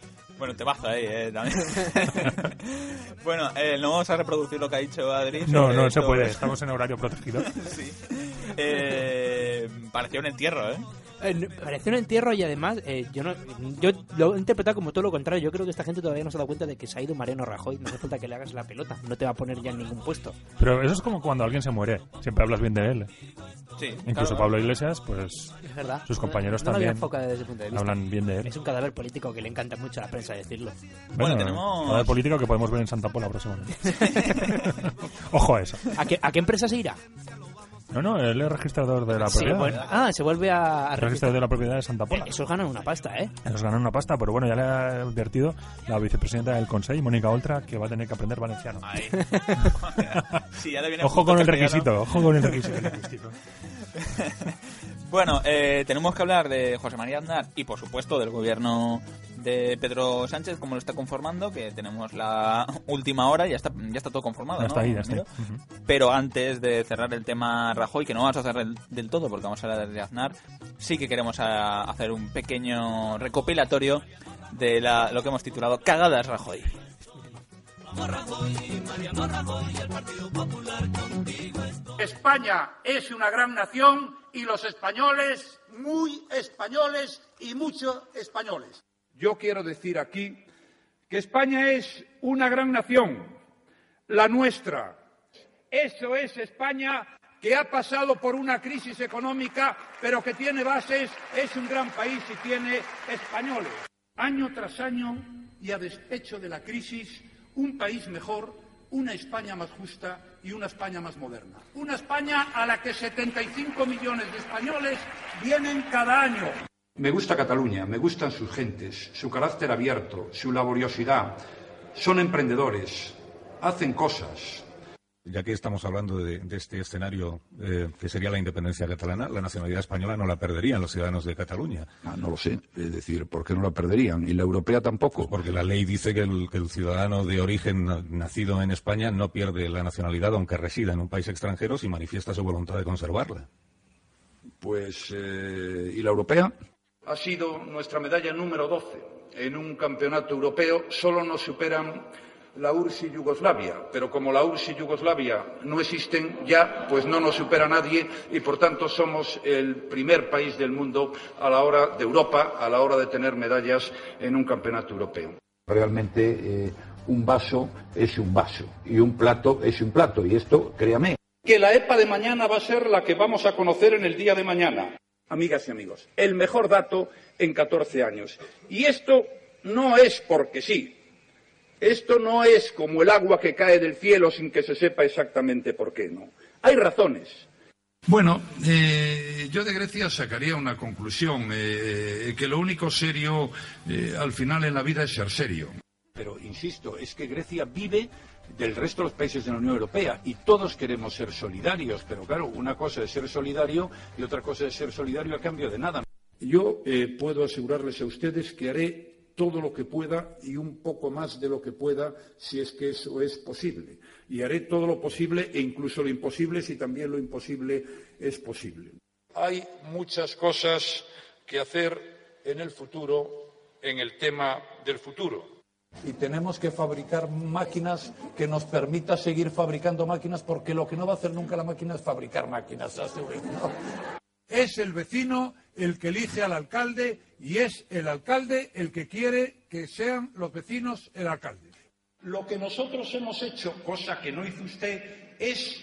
Bueno, te bajo ahí, eh, también. Bueno, eh, no vamos a reproducir lo que ha dicho Adri. No, no se puede, estamos en horario protegido. Sí. Eh, parecía un entierro, ¿eh? Eh, parece un entierro y además eh, yo no yo lo he interpretado como todo lo contrario. Yo creo que esta gente todavía no se ha dado cuenta de que se ha ido Mariano Rajoy. No hace falta que le hagas la pelota, no te va a poner ya en ningún puesto. Pero eso es como cuando alguien se muere, siempre hablas bien de él. Sí, incluso claro. Pablo Iglesias, pues Es verdad. sus compañeros no, no también lo enfoca desde ese punto de vista. hablan bien de él. Es un cadáver político que le encanta mucho a la prensa decirlo. Bueno, Bueno, tenemos- cadáver político que podemos ver en Santa Pola próximamente. Ojo a eso. ¿A qué, ¿A qué empresa se irá? No, no, él es registrador de la Sí, propiedad. bueno, ah, se vuelve a, a registrador de la propiedad de Santa Pola. Esos ganan una pasta, ¿eh? Nos ganan una pasta, pero bueno, ya le ha advertido la vicepresidenta del Consejo, Mónica Oltra, que va a tener que aprender valenciano. Ahí. Sí, ya le viene Ojo justo con el castellano. requisito, ojo con el requisito lingüístico. Bueno, eh, tenemos que hablar de José María Aznar y, por supuesto, del gobierno de Pedro Sánchez, cómo lo está conformando, que tenemos la última hora y ya está, ya está todo conformado, Ya ¿no? está ahí, ya está ahí. Ramiro? Ujú. Pero antes de cerrar el tema Rajoy, que no vamos a cerrar del, del todo porque vamos a hablar de Aznar, sí que queremos a- hacer un pequeño recopilatorio de la, lo que hemos titulado Cagadas Rajoy. España es una gran nación y los españoles, muy españoles y muchos españoles. Yo quiero decir aquí que España es una gran nación, la nuestra. Eso es España, que ha pasado por una crisis económica, pero que tiene bases, es un gran país y tiene españoles. Año tras año, y a despecho de la crisis, un país mejor, una España más justa y una España más moderna. Una España a la que setenta y cinco millones de españoles vienen cada año. Me gusta Cataluña, me gustan sus gentes, su carácter abierto, su laboriosidad. Son emprendedores, hacen cosas. Ya que estamos hablando de, de este escenario eh, que sería la independencia catalana, la nacionalidad española no la perderían los ciudadanos de Cataluña. Ah, no lo sé. Es decir, ¿por qué no la perderían? ¿Y la europea tampoco? Porque la ley dice que el, que el ciudadano de origen na- nacido en España no pierde la nacionalidad aunque resida en un país extranjero si manifiesta su voluntad de conservarla. Pues, eh, ¿y la europea? Ha sido nuestra medalla número doce. En un campeonato europeo solo nos superan la U R S S y Yugoslavia, pero como la U R S S y Yugoslavia no existen ya, pues no nos supera nadie y por tanto somos el primer país del mundo a la hora de Europa, a la hora de tener medallas en un campeonato europeo. Realmente eh, un vaso es un vaso y un plato es un plato y esto, créame. Que la EPA de mañana va a ser la que vamos a conocer en el día de mañana. Amigas y amigos, el mejor dato en catorce años. Y esto no es porque sí. Esto no es como el agua que cae del cielo sin que se sepa exactamente por qué, no. Hay razones. Bueno, eh, yo de Grecia sacaría una conclusión, eh, que lo único serio eh, al final en la vida es ser serio. Pero, insisto, es que Grecia vive del resto de los países de la Unión Europea y todos queremos ser solidarios, pero claro, una cosa es ser solidario y otra cosa es ser solidario a cambio de nada. Yo eh, puedo asegurarles a ustedes que haré todo lo que pueda y un poco más de lo que pueda si es que eso es posible. Y haré todo lo posible e incluso lo imposible si también lo imposible es posible. Hay muchas cosas que hacer en el futuro, en el tema del futuro. Y tenemos que fabricar máquinas que nos permita seguir fabricando máquinas, porque lo que no va a hacer nunca la máquina es fabricar máquinas. ¿No? Es el vecino el que elige al alcalde y es el alcalde el que quiere que sean los vecinos el alcalde. Lo que nosotros hemos hecho, cosa que no hizo usted, es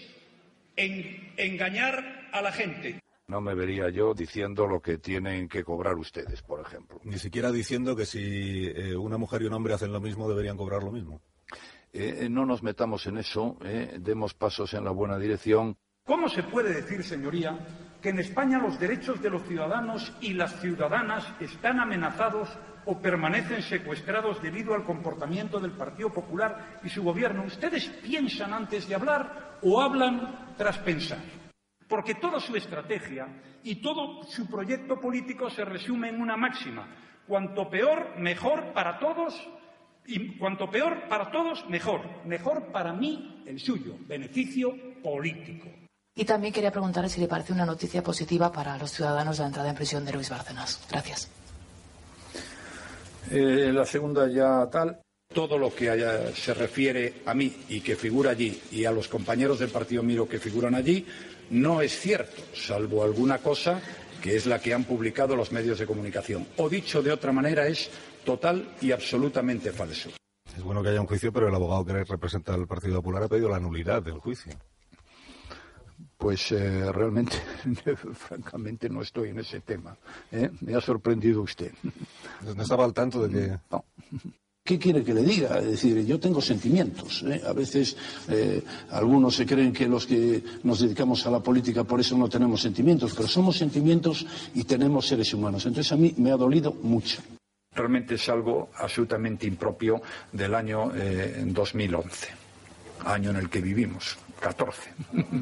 en, engañar a la gente. No me vería yo diciendo lo que tienen que cobrar ustedes, por ejemplo. Ni siquiera diciendo que si eh, una mujer y un hombre hacen lo mismo deberían cobrar lo mismo. Eh, no nos metamos en eso, eh, demos pasos en la buena dirección. ¿Cómo se puede decir, señoría, que en España los derechos de los ciudadanos y las ciudadanas están amenazados o permanecen secuestrados debido al comportamiento del Partido Popular y su gobierno? ¿Ustedes piensan antes de hablar o hablan tras pensar? Porque toda su estrategia y todo su proyecto político se resume en una máxima: cuanto peor, mejor para todos, y cuanto peor para todos, mejor. Mejor para mí, el suyo, beneficio político. Y también quería preguntarle si le parece una noticia positiva para los ciudadanos la entrada en prisión de Luis Bárcenas. Gracias. Eh, la segunda ya tal. Todo lo que haya, se refiere a mí y que figura allí y a los compañeros del partido Miro que figuran allí no es cierto, salvo alguna cosa que es la que han publicado los medios de comunicación. O dicho de otra manera, es total y absolutamente falso. Es bueno que haya un juicio, pero el abogado que representa al Partido Popular ha pedido la nulidad del juicio. Pues eh, realmente, francamente, no estoy en ese tema. ¿eh? Me ha sorprendido usted. ¿No estaba al tanto de que...? No. ¿Qué quiere que le diga? Es decir, yo tengo sentimientos. ¿eh? A veces eh, algunos se creen que los que nos dedicamos a la política por eso no tenemos sentimientos, pero somos sentimientos y tenemos seres humanos. Entonces a mí me ha dolido mucho. Realmente es algo absolutamente impropio del año eh, dos mil once, año en el que vivimos, catorce.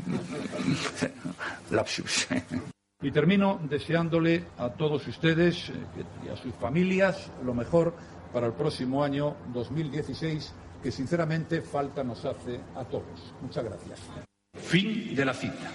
Lapsus. Y termino deseándole a todos ustedes eh, y a sus familias lo mejor para el próximo año dos mil dieciséis, que sinceramente falta nos hace a todos. Muchas gracias. Fin de la cita.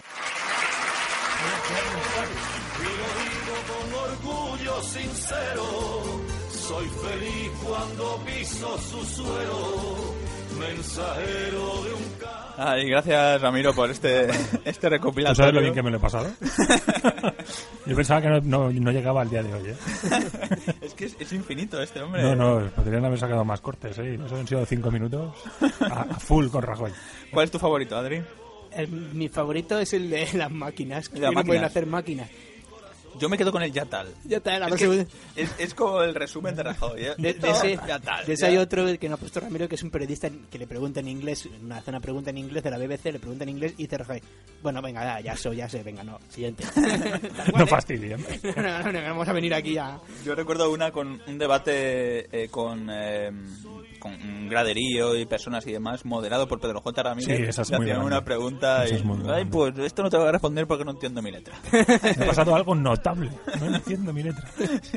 Y lo digo con orgullo sincero, soy feliz cuando piso su suelo, mensajero de un... Ay, gracias Ramiro por este este recopilatorio. ¿Sabes lo bien que me lo he pasado? Yo pensaba que no, no, no llegaba al día de hoy, ¿eh? Es que es, es infinito este hombre. No, no, podrían haber sacado más cortes, ¿eh? Eso han sido cinco minutos a, a full con Rajoy. ¿Cuál es tu favorito, Adri? El, mi favorito es el de las máquinas, que ¿De las no pueden máquinas? hacer máquinas. Yo me quedo con el ya tal. Ya tal, a es, ver que si- es, es como el resumen de Rajoy, ¿eh? De, de ese, ya tal. de ese ya. hay otro que nos ha puesto Ramiro, que es un periodista que le pregunta en inglés, una, hace una pregunta en inglés de la B B C, le pregunta en inglés y dice Rajoy, bueno, venga, ya, ya soy, ya sé, venga, no, siguiente. No fastidien. no, no, no, vamos a venir aquí a... Yo recuerdo una con un debate eh, con, eh, con un graderío y personas y demás, moderado por Pedro J. Ramírez. Sí, esa es le muy hacían grande. una pregunta Esa y, es muy ay, grande. pues esto no te voy a responder porque no entiendo mi letra. Me ha pasado algo notable. No entiendo mi letra.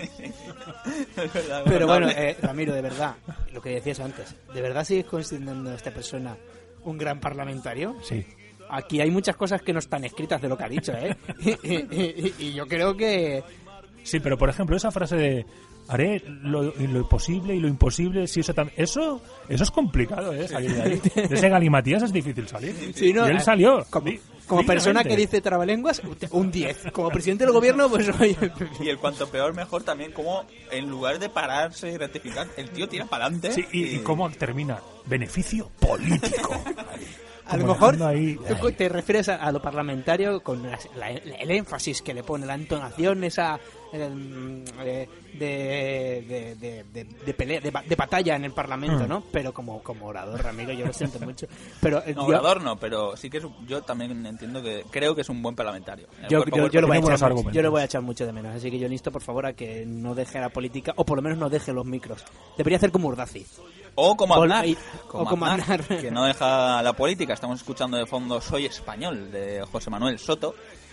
Pero bueno, eh, Ramiro, de verdad, lo que decías antes, ¿de verdad sigues considerando a esta persona un gran parlamentario? Sí. Aquí hay muchas cosas que no están escritas de lo que ha dicho, ¿eh? y, y- y- y yo creo que... Sí, pero por ejemplo, esa frase de haré lo, lo posible y lo imposible, si eso también... Eso, eso es complicado, ¿eh? Salir de ahí. De ese galimatías es difícil salir. Sí, no, y él eh, salió. Como, Di- como persona dignamente. que dice trabalenguas, un diez. Como presidente del gobierno, pues oye... Y el cuanto peor mejor también, como en lugar de pararse y rectificar, el tío tira para adelante. Sí, y, y cómo termina. Beneficio político. A lo Como mejor dejando ahí- tú te refieres a, a lo parlamentario con la- la- el énfasis que le pone, la entonación esa em, eh, de, de, de, de, de pelea, de, ba- de batalla en el Parlamento, Hmm. ¿no? Pero como, como orador, Ramiro, yo lo siento mucho. Pero eh, No, yo- orador no, pero sí que es, un- yo también entiendo que creo que es un buen parlamentario. El Yo, cuerpo- yo- yo lo voy a tiene buenos echar, argumentos. yo lo voy a echar mucho de menos, así que yo insto por favor a que no deje la política, o por lo menos no deje los micros. Debería hacer como Urdaci. O como Vol- Aznar, y- como o como Aznar, Aznar. que no deja la política. Estamos escuchando de fondo Soy Español, de José Manuel Soto.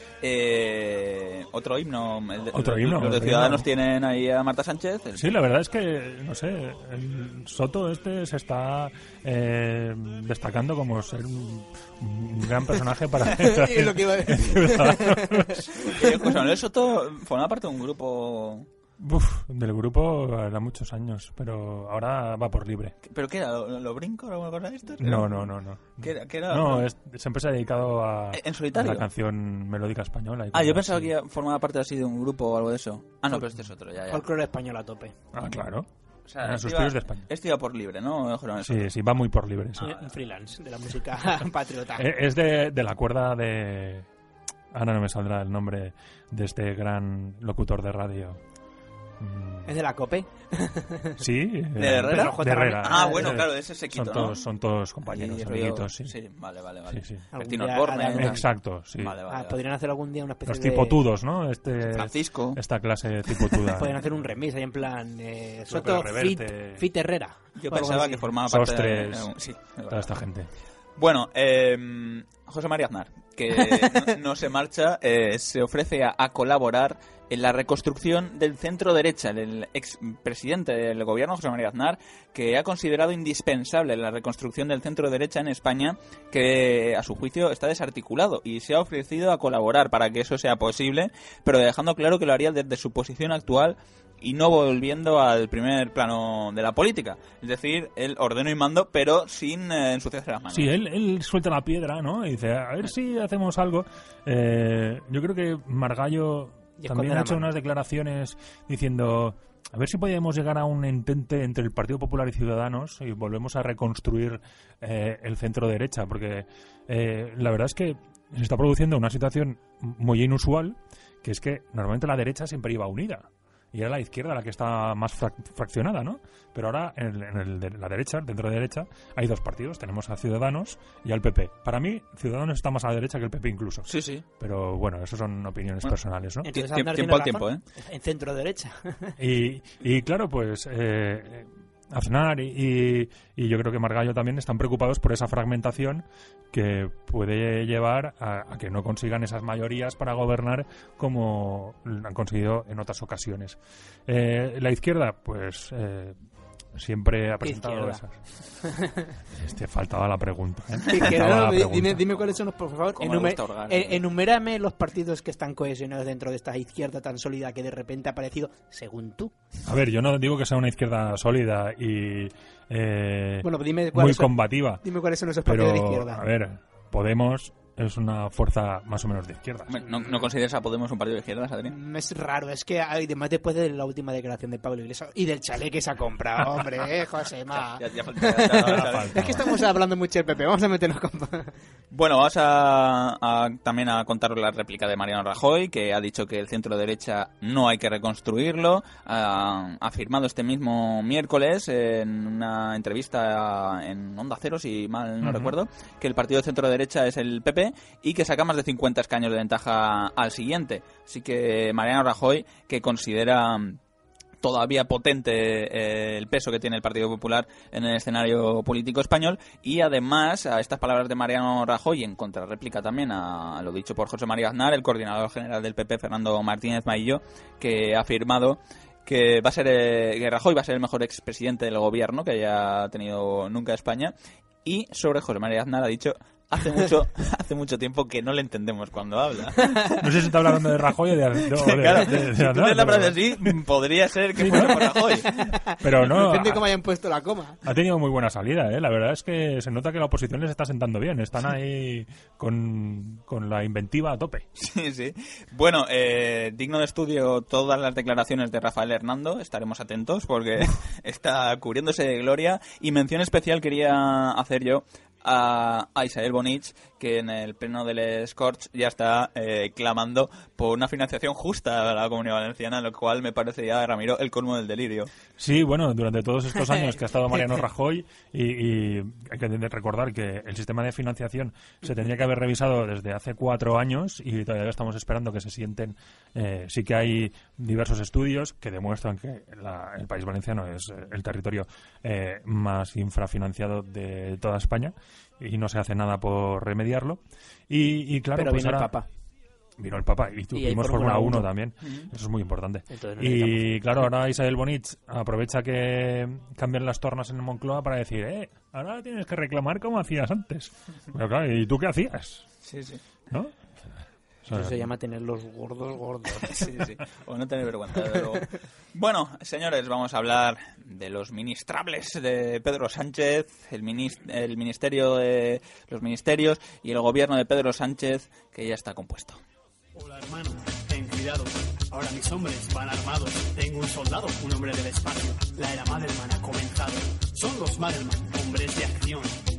Eh, otro himno. el de- Otro los- himno, Los de otro Ciudadanos himno. tienen ahí a Marta Sánchez. el- Sí, la verdad es que, no sé, el Soto este se está eh, destacando como ser un, un gran personaje para... Es lo que iba a decir. Ciudadanos. Eh, José Manuel Soto formaba parte de un grupo... Uf, del grupo era muchos años, pero ahora va por libre. ¿Pero qué era? ¿Lo, lo brinco o alguna cosa de esto? No, no, no, no. ¿Qué era? ¿Qué era? No, es, siempre se ha dedicado a, ¿En solitario? a la canción melódica española. y Ah, yo cosas pensaba así. que ya formaba parte así de un grupo o algo de eso. Ah, no, pero este es otro, ya, ya. Folclore español a tope. Ah, claro. O sea, Eran este sus iba- tíos de España. Este iba por libre, ¿no? José Manuel Soto? Sí, sí, va muy por libre. sí. Un freelance de la música patriota. Eh, Es de, de la cuerda de... Ahora no me saldrá el nombre de este gran locutor de radio. Mm, ¿Es de la COPE? Sí. eh, ¿De Herrera? De Herrera. Ah, bueno, Eh, claro, ese sequito, son ¿no? todos, son todos compañeros, Y rollo- amiguitos, sí. sí, vale, vale, vale. Sí, sí. Bertino día Osborne, harán- ¿no? Exacto, sí. Vale, vale, Ah, vale. podrían hacer algún día una especie Los de... tipotudos, ¿no? Este, Francisco. Esta clase tipotuda. Podrían hacer un remix ahí en plan eh, Pero Soto Fit, Reverte. Fit Herrera. Yo o algo pensaba así. que formaba parte Sostres, de... Sí, es toda verdad. esta gente. Bueno, eh, José María Aznar, que no, no se marcha, eh, se ofrece a, a colaborar en la reconstrucción del centro derecha. El expresidente del gobierno, José María Aznar, que ha considerado indispensable la reconstrucción del centro derecha en España, que a su juicio está desarticulado, y se ha ofrecido a colaborar para que eso sea posible, pero dejando claro que lo haría desde su posición actual y no volviendo al primer plano de la política. Es decir, él ordeno y mando, pero sin eh, ensuciarse las manos. Sí, él, él suelta la piedra, ¿no? Y dice, a ver si hacemos algo. Eh, yo creo que Margallo también ha hecho unas declaraciones diciendo, a ver si podíamos llegar a un entente entre el Partido Popular y Ciudadanos y volvemos a reconstruir eh, el centro derecha, porque eh, la verdad es que se está produciendo una situación muy inusual, que es que normalmente la derecha siempre iba unida. Y era la izquierda la que está más frac- fraccionada, ¿no? Pero ahora, en, el, en el de la derecha, dentro de derecha, hay dos partidos. Tenemos a Ciudadanos y al P P. Para mí, Ciudadanos está más a la derecha que el P P incluso. Sí, sí. Pero bueno, eso son opiniones bueno, personales, ¿no? Entonces, Tiempo, tiempo al tiempo, ¿eh? En centro derecha. y, y claro, pues... Eh, Aznar y, y, y yo creo que Margallo también están preocupados por esa fragmentación que puede llevar a, a que no consigan esas mayorías para gobernar como han conseguido en otras ocasiones. Eh, la izquierda, pues eh, siempre ha presentado esas. Este, faltaba la pregunta. ¿eh? Sí, que faltaba no, la dime, pregunta. dime cuáles son los, por favor. Enumer, eh, enumérame los partidos que están cohesionados dentro de esta izquierda tan sólida que de repente ha aparecido, según tú. A ver, yo no digo que sea una izquierda sólida y eh, bueno, dime muy son, combativa. Dime cuáles son esos partidos pero, de izquierda. A ver, Podemos es una fuerza más o menos de izquierda. ¿No, no consideras a Podemos un partido de izquierdas, Adrián? Es raro, es que además después de la última declaración de Pablo Iglesias y del chalet que se ha comprado, hombre, eh, Josema. Ya, ya, falta, ya, ya, ya falta. Es que estamos hablando mucho del P P, vamos a meternos con... Bueno, vamos a, a también a contaros la réplica de Mariano Rajoy, que ha dicho que el centro derecha no hay que reconstruirlo. Ha afirmado este mismo miércoles en una entrevista en Onda Cero, si mal no uh-huh. recuerdo, que el partido de centro derecha es el P P y que saca más de cincuenta escaños de ventaja al siguiente. Así que Mariano Rajoy, que considera todavía potente eh, el peso que tiene el Partido Popular en el escenario político español, y además a estas palabras de Mariano Rajoy, en contrarréplica también a, a lo dicho por José María Aznar, el coordinador general del P P, Fernando Martínez Maillo, que ha afirmado que va a ser eh, que Rajoy va a ser el mejor expresidente del gobierno que haya tenido nunca España. Y sobre José María Aznar ha dicho: Hace mucho hace mucho tiempo que no le entendemos cuando habla. No sé si está hablando de Rajoy o de, de, de, claro, de, de, de si Aznar, tú lees la frase pero... así, podría ser que sí, fuera ¿no? por Rajoy. Pero no. Depende de cómo hayan puesto la coma. Ha tenido muy buena salida, ¿eh? La verdad es que se nota que la oposición les está sentando bien. Están ahí con, con la inventiva a tope. Sí, sí. Bueno, eh, digno de estudio todas las declaraciones de Rafael Hernando. Estaremos atentos porque está cubriéndose de gloria. Y mención especial quería hacer yo a, a Isabel Bonich, que en el pleno del Scorch ya está eh, clamando por una financiación justa a la Comunidad Valenciana, lo cual me parece ya, Ramiro, el colmo del delirio. Sí, bueno, durante todos estos años que ha estado Mariano Rajoy, y, y hay que recordar que el sistema de financiación se tendría que haber revisado desde hace cuatro años y todavía estamos esperando que se sienten. Eh, sí que hay diversos estudios que demuestran que la, el País Valenciano es el territorio eh, más infrafinanciado de toda España, y no se hace nada por remediarlo. Y, y claro, pero pues vino ahora el Papa. Vino el Papa y tuvimos Fórmula uno también. Uh-huh. Eso es muy importante. Entonces, no y claro, ahora Isabel Bonich aprovecha que cambian las tornas en Moncloa para decir, eh, ahora tienes que reclamar como hacías antes. Pero claro, ¿y tú qué hacías? Sí, sí. ¿No? Eso se llama tener los gordos gordos. Sí, sí. O no tener vergüenza, desde luego. Bueno, señores, vamos a hablar de los ministrables de Pedro Sánchez, el, minist- el ministerio de los ministerios y el gobierno de Pedro Sánchez, que ya está compuesto. Hola, hermano, ten cuidado. Ahora mis hombres van armados. Tengo un soldado, un hombre del espacio. La era Madelman ha comenzado. Son los Madelman, hombres de acción.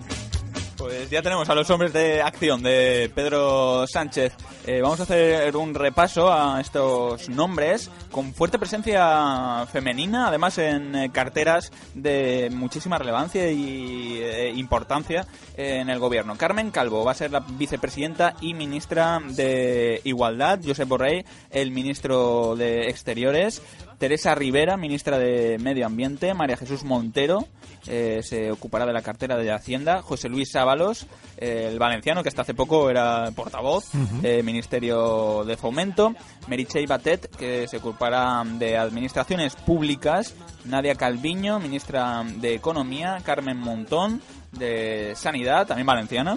Pues ya tenemos a los hombres de acción de Pedro Sánchez. Eh, vamos a hacer un repaso a estos nombres con fuerte presencia femenina, además en eh, carteras de muchísima relevancia y eh, importancia eh, en el gobierno. Carmen Calvo va a ser la vicepresidenta y ministra de Igualdad. Josep Borrell, el ministro de Exteriores. Teresa Rivera, ministra de Medio Ambiente. María Jesús Montero eh, se ocupará de la cartera de Hacienda. José Luis Ábalos, eh, el valenciano, que hasta hace poco era portavoz, uh-huh. eh, Ministerio de Fomento. Meritxell Batet, que se ocupará de Administraciones Públicas. Nadia Calviño, ministra de Economía. Carmen Montón, de Sanidad, también valenciana.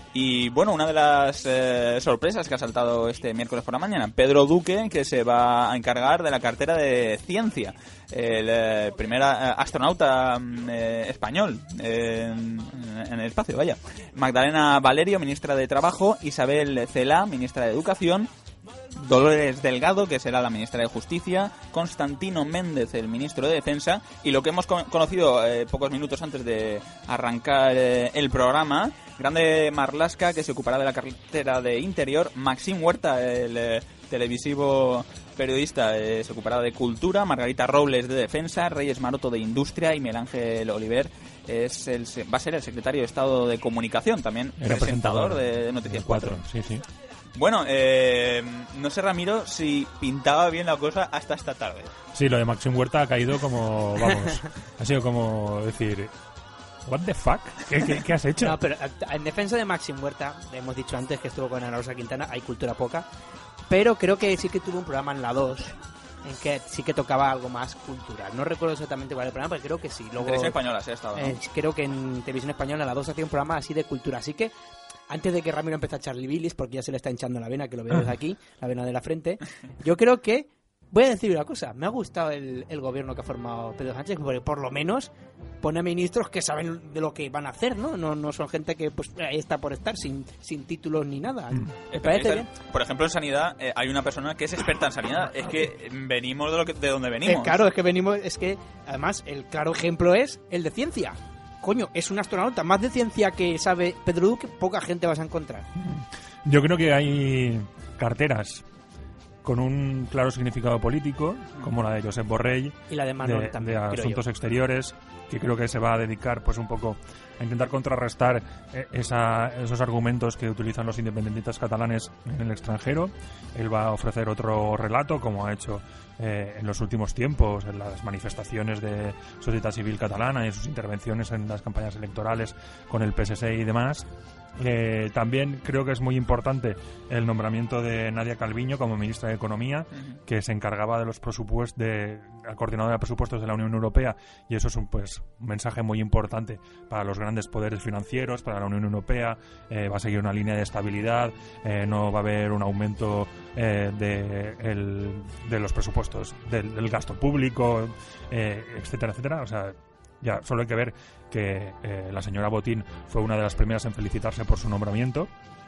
Y bueno, una de las eh, sorpresas que ha saltado este miércoles por la mañana, Pedro Duque, que se va a encargar de la cartera de Ciencia, el eh, primer eh, astronauta eh, español eh, en, en el espacio, vaya. Magdalena Valerio, ministra de Trabajo. Isabel Celaá, ministra de Educación. Dolores Delgado, que será la ministra de Justicia. Constantino Méndez, el ministro de Defensa. Y lo que hemos con- conocido eh, pocos minutos antes de arrancar eh, el programa, Grande Marlaska, que se ocupará de la cartera de Interior. Maxim Huerta, el eh, televisivo periodista, eh, se ocupará de Cultura. Margarita Robles, de Defensa. Reyes Maroto, de Industria. Y Miguel Ángel Oliver es el, va a ser el secretario de Estado de Comunicación, también Era presentador de, de Noticias cuatro. Sí, sí. Bueno, eh, no sé, Ramiro, si pintaba bien la cosa hasta esta tarde. Sí, lo de Maxim Huerta ha caído como, vamos, ha sido como decir, what the fuck, ¿qué, qué, qué has hecho? No, pero en defensa de Maxim Huerta, hemos dicho antes que estuvo con Ana Rosa Quintana, hay cultura poca, pero creo que sí que tuvo un programa en la dos en que sí que tocaba algo más cultural. No recuerdo exactamente cuál era el programa, pero creo que sí. Luego, Televisión Española, sí ha estado, ¿no? eh, creo que en Televisión Española, en la dos, hacía un programa así de cultura, así que antes de que Ramiro empiece a echarle bilis, porque ya se le está hinchando la vena, que lo veo desde aquí, la vena de la frente, yo creo que, voy a decir una cosa, me ha gustado el, el gobierno que ha formado Pedro Sánchez, porque por lo menos pone ministros que saben de lo que van a hacer, ¿no? No, no son gente que pues ahí está por estar, sin, sin títulos ni nada. Me parece bien. Por ejemplo, en sanidad eh, hay una persona que es experta en sanidad. Es que venimos de, lo que, de donde venimos. Eh, claro, es que venimos, es que además el claro ejemplo es el de ciencia. Coño, es un astronauta, más de ciencia que sabe Pedro Duque, poca gente vas a encontrar. Yo creo que hay carteras con un claro significado político, como la de Josep Borrell, y la de Manuel de, también, de creo Asuntos yo. Exteriores, que creo que se va a dedicar pues un poco a intentar contrarrestar eh, esa, esos argumentos que utilizan los independentistas catalanes en el extranjero. Él va a ofrecer otro relato, como ha hecho eh, en los últimos tiempos, en las manifestaciones de sociedad civil catalana y en sus intervenciones en las campañas electorales con el P S C y demás. Eh, también creo que es muy importante el nombramiento de Nadia Calviño como ministra de Economía, uh-huh. que se encargaba de los presupuestos de la coordinadora de presupuestos de la Unión Europea, y eso es un pues un mensaje muy importante para los grandes poderes financieros, para la Unión Europea. Eh, va a seguir una línea de estabilidad, eh, no va a haber un aumento eh, de, el, de los presupuestos del, del gasto público, eh, etcétera, etcétera. O sea, ya solo hay que ver que eh, la señora Botín fue una de las primeras en felicitarse por su nombramiento,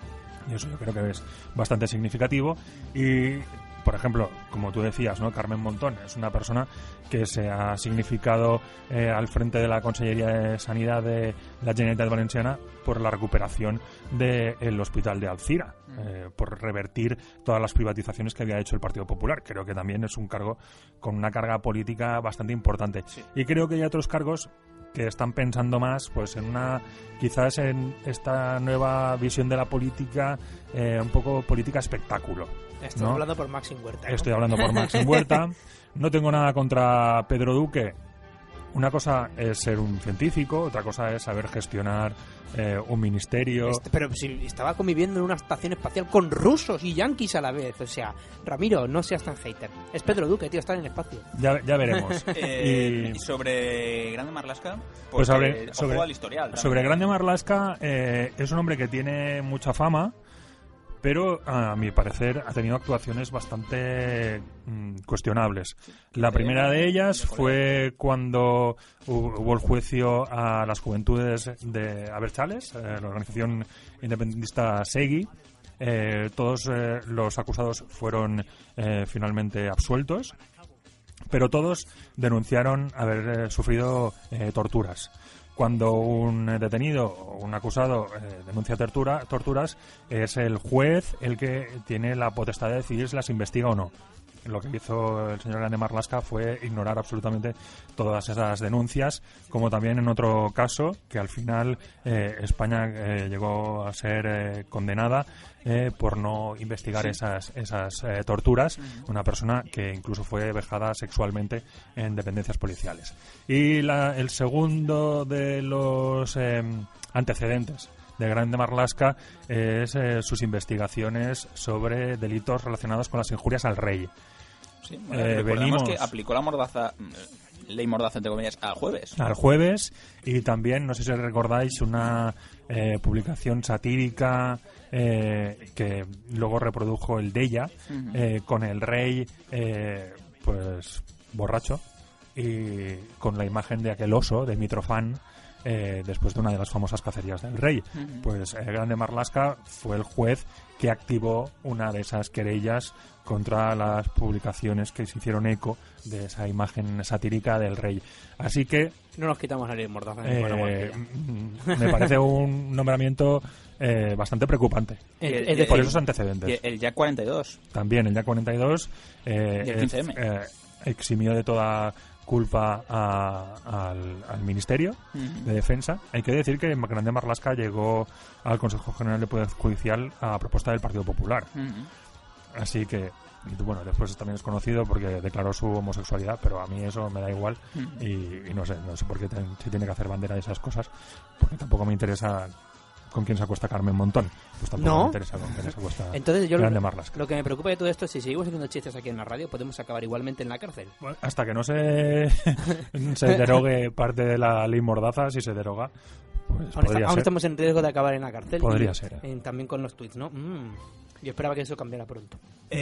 y eso yo creo que es bastante significativo. Y, por ejemplo, como tú decías, ¿no? Carmen Montón es una persona que se ha significado eh, al frente de la Consellería de Sanidad de la Generalitat Valenciana por la recuperación del Hospital de Alzira, eh, por revertir todas las privatizaciones que había hecho el Partido Popular. Creo que también es un cargo con una carga política bastante importante. Sí. Y creo que hay otros cargos que están pensando más pues en una, quizás en esta nueva visión de la política, eh, un poco política espectáculo. Estoy ¿no? hablando por Maxim Huerta, ¿no? Estoy hablando por Maxim Huerta. No tengo nada contra Pedro Duque. Una cosa es ser un científico, otra cosa es saber gestionar eh, un ministerio. Este, pero si estaba conviviendo en una estación espacial con rusos y yanquis a la vez. O sea, Ramiro, no seas tan hater. Es Pedro Duque, tío, está en el espacio. Ya, ya veremos. eh, y sobre Grande Marlaska, pues sobre, sobre, al historial, sobre Grande Marlaska, eh, es un hombre que tiene mucha fama, pero a mi parecer ha tenido actuaciones bastante mmm, cuestionables. La primera de ellas fue cuando hubo el juicio a las juventudes de Abertzales, eh, la organización independentista Segui. Eh, todos eh, los acusados fueron eh, finalmente absueltos, pero todos denunciaron haber eh, sufrido eh, torturas. Cuando un detenido o un acusado eh, denuncia tortura, torturas, es el juez el que tiene la potestad de decidir si las investiga o no. lo que hizo el señor Grande Marlaska fue ignorar absolutamente todas esas denuncias, como también en otro caso, que al final eh, España eh, llegó a ser eh, condenada eh, por no investigar sí. esas, esas eh, torturas, uh-huh. una persona que incluso fue vejada sexualmente en dependencias policiales. Y la, el segundo de los eh, antecedentes de Grande Marlaska es eh, sus investigaciones sobre delitos relacionados con las injurias al rey. Sí, bueno, eh, venimos que aplicó la mordaza, ley mordaza entre comillas, al jueves. Al jueves, y también, no sé si recordáis, una eh, publicación satírica eh, que luego reprodujo el Deia, uh-huh. eh, con el rey eh, pues borracho y con la imagen de aquel oso, de Mitrofán, Eh, después de una de las famosas cacerías del rey. Uh-huh. Pues eh, Grande Marlaska fue el juez que activó una de esas querellas contra las publicaciones que se hicieron eco de esa imagen satírica del rey. Así que... No nos quitamos la ley mordaza. Eh, me parece un nombramiento eh, bastante preocupante. El, el, el, por esos antecedentes. El, el Ya cuarenta y dos. También el Ya cuarenta y dos eh, y el quince eme. Eh, eximió de toda culpa a, al, al Ministerio uh-huh. de Defensa. Hay que decir que Grande Marlaska llegó al Consejo General de Poder Judicial a propuesta del Partido Popular. Uh-huh. Así que, bueno, después también es conocido porque declaró su homosexualidad, pero a mí eso me da igual uh-huh. y, y no sé, no sé por qué ten, si tiene que hacer bandera de esas cosas, porque tampoco me interesa con quién se acuesta Carmen Montón. Pues tampoco ¿No? me interesa con quién se acuesta Entonces, yo Grande lo, Marlaska. Lo que me preocupa de todo esto es si seguimos haciendo chistes aquí en la radio, podemos acabar igualmente en la cárcel. Bueno, hasta que no se, se derogue parte de la ley mordaza, si se deroga, pues aún, podría está, aún ser. estamos en riesgo de acabar en la cárcel. Podría y, ser. En, también con los tweets, ¿no? Mm. Yo esperaba que eso cambiara pronto.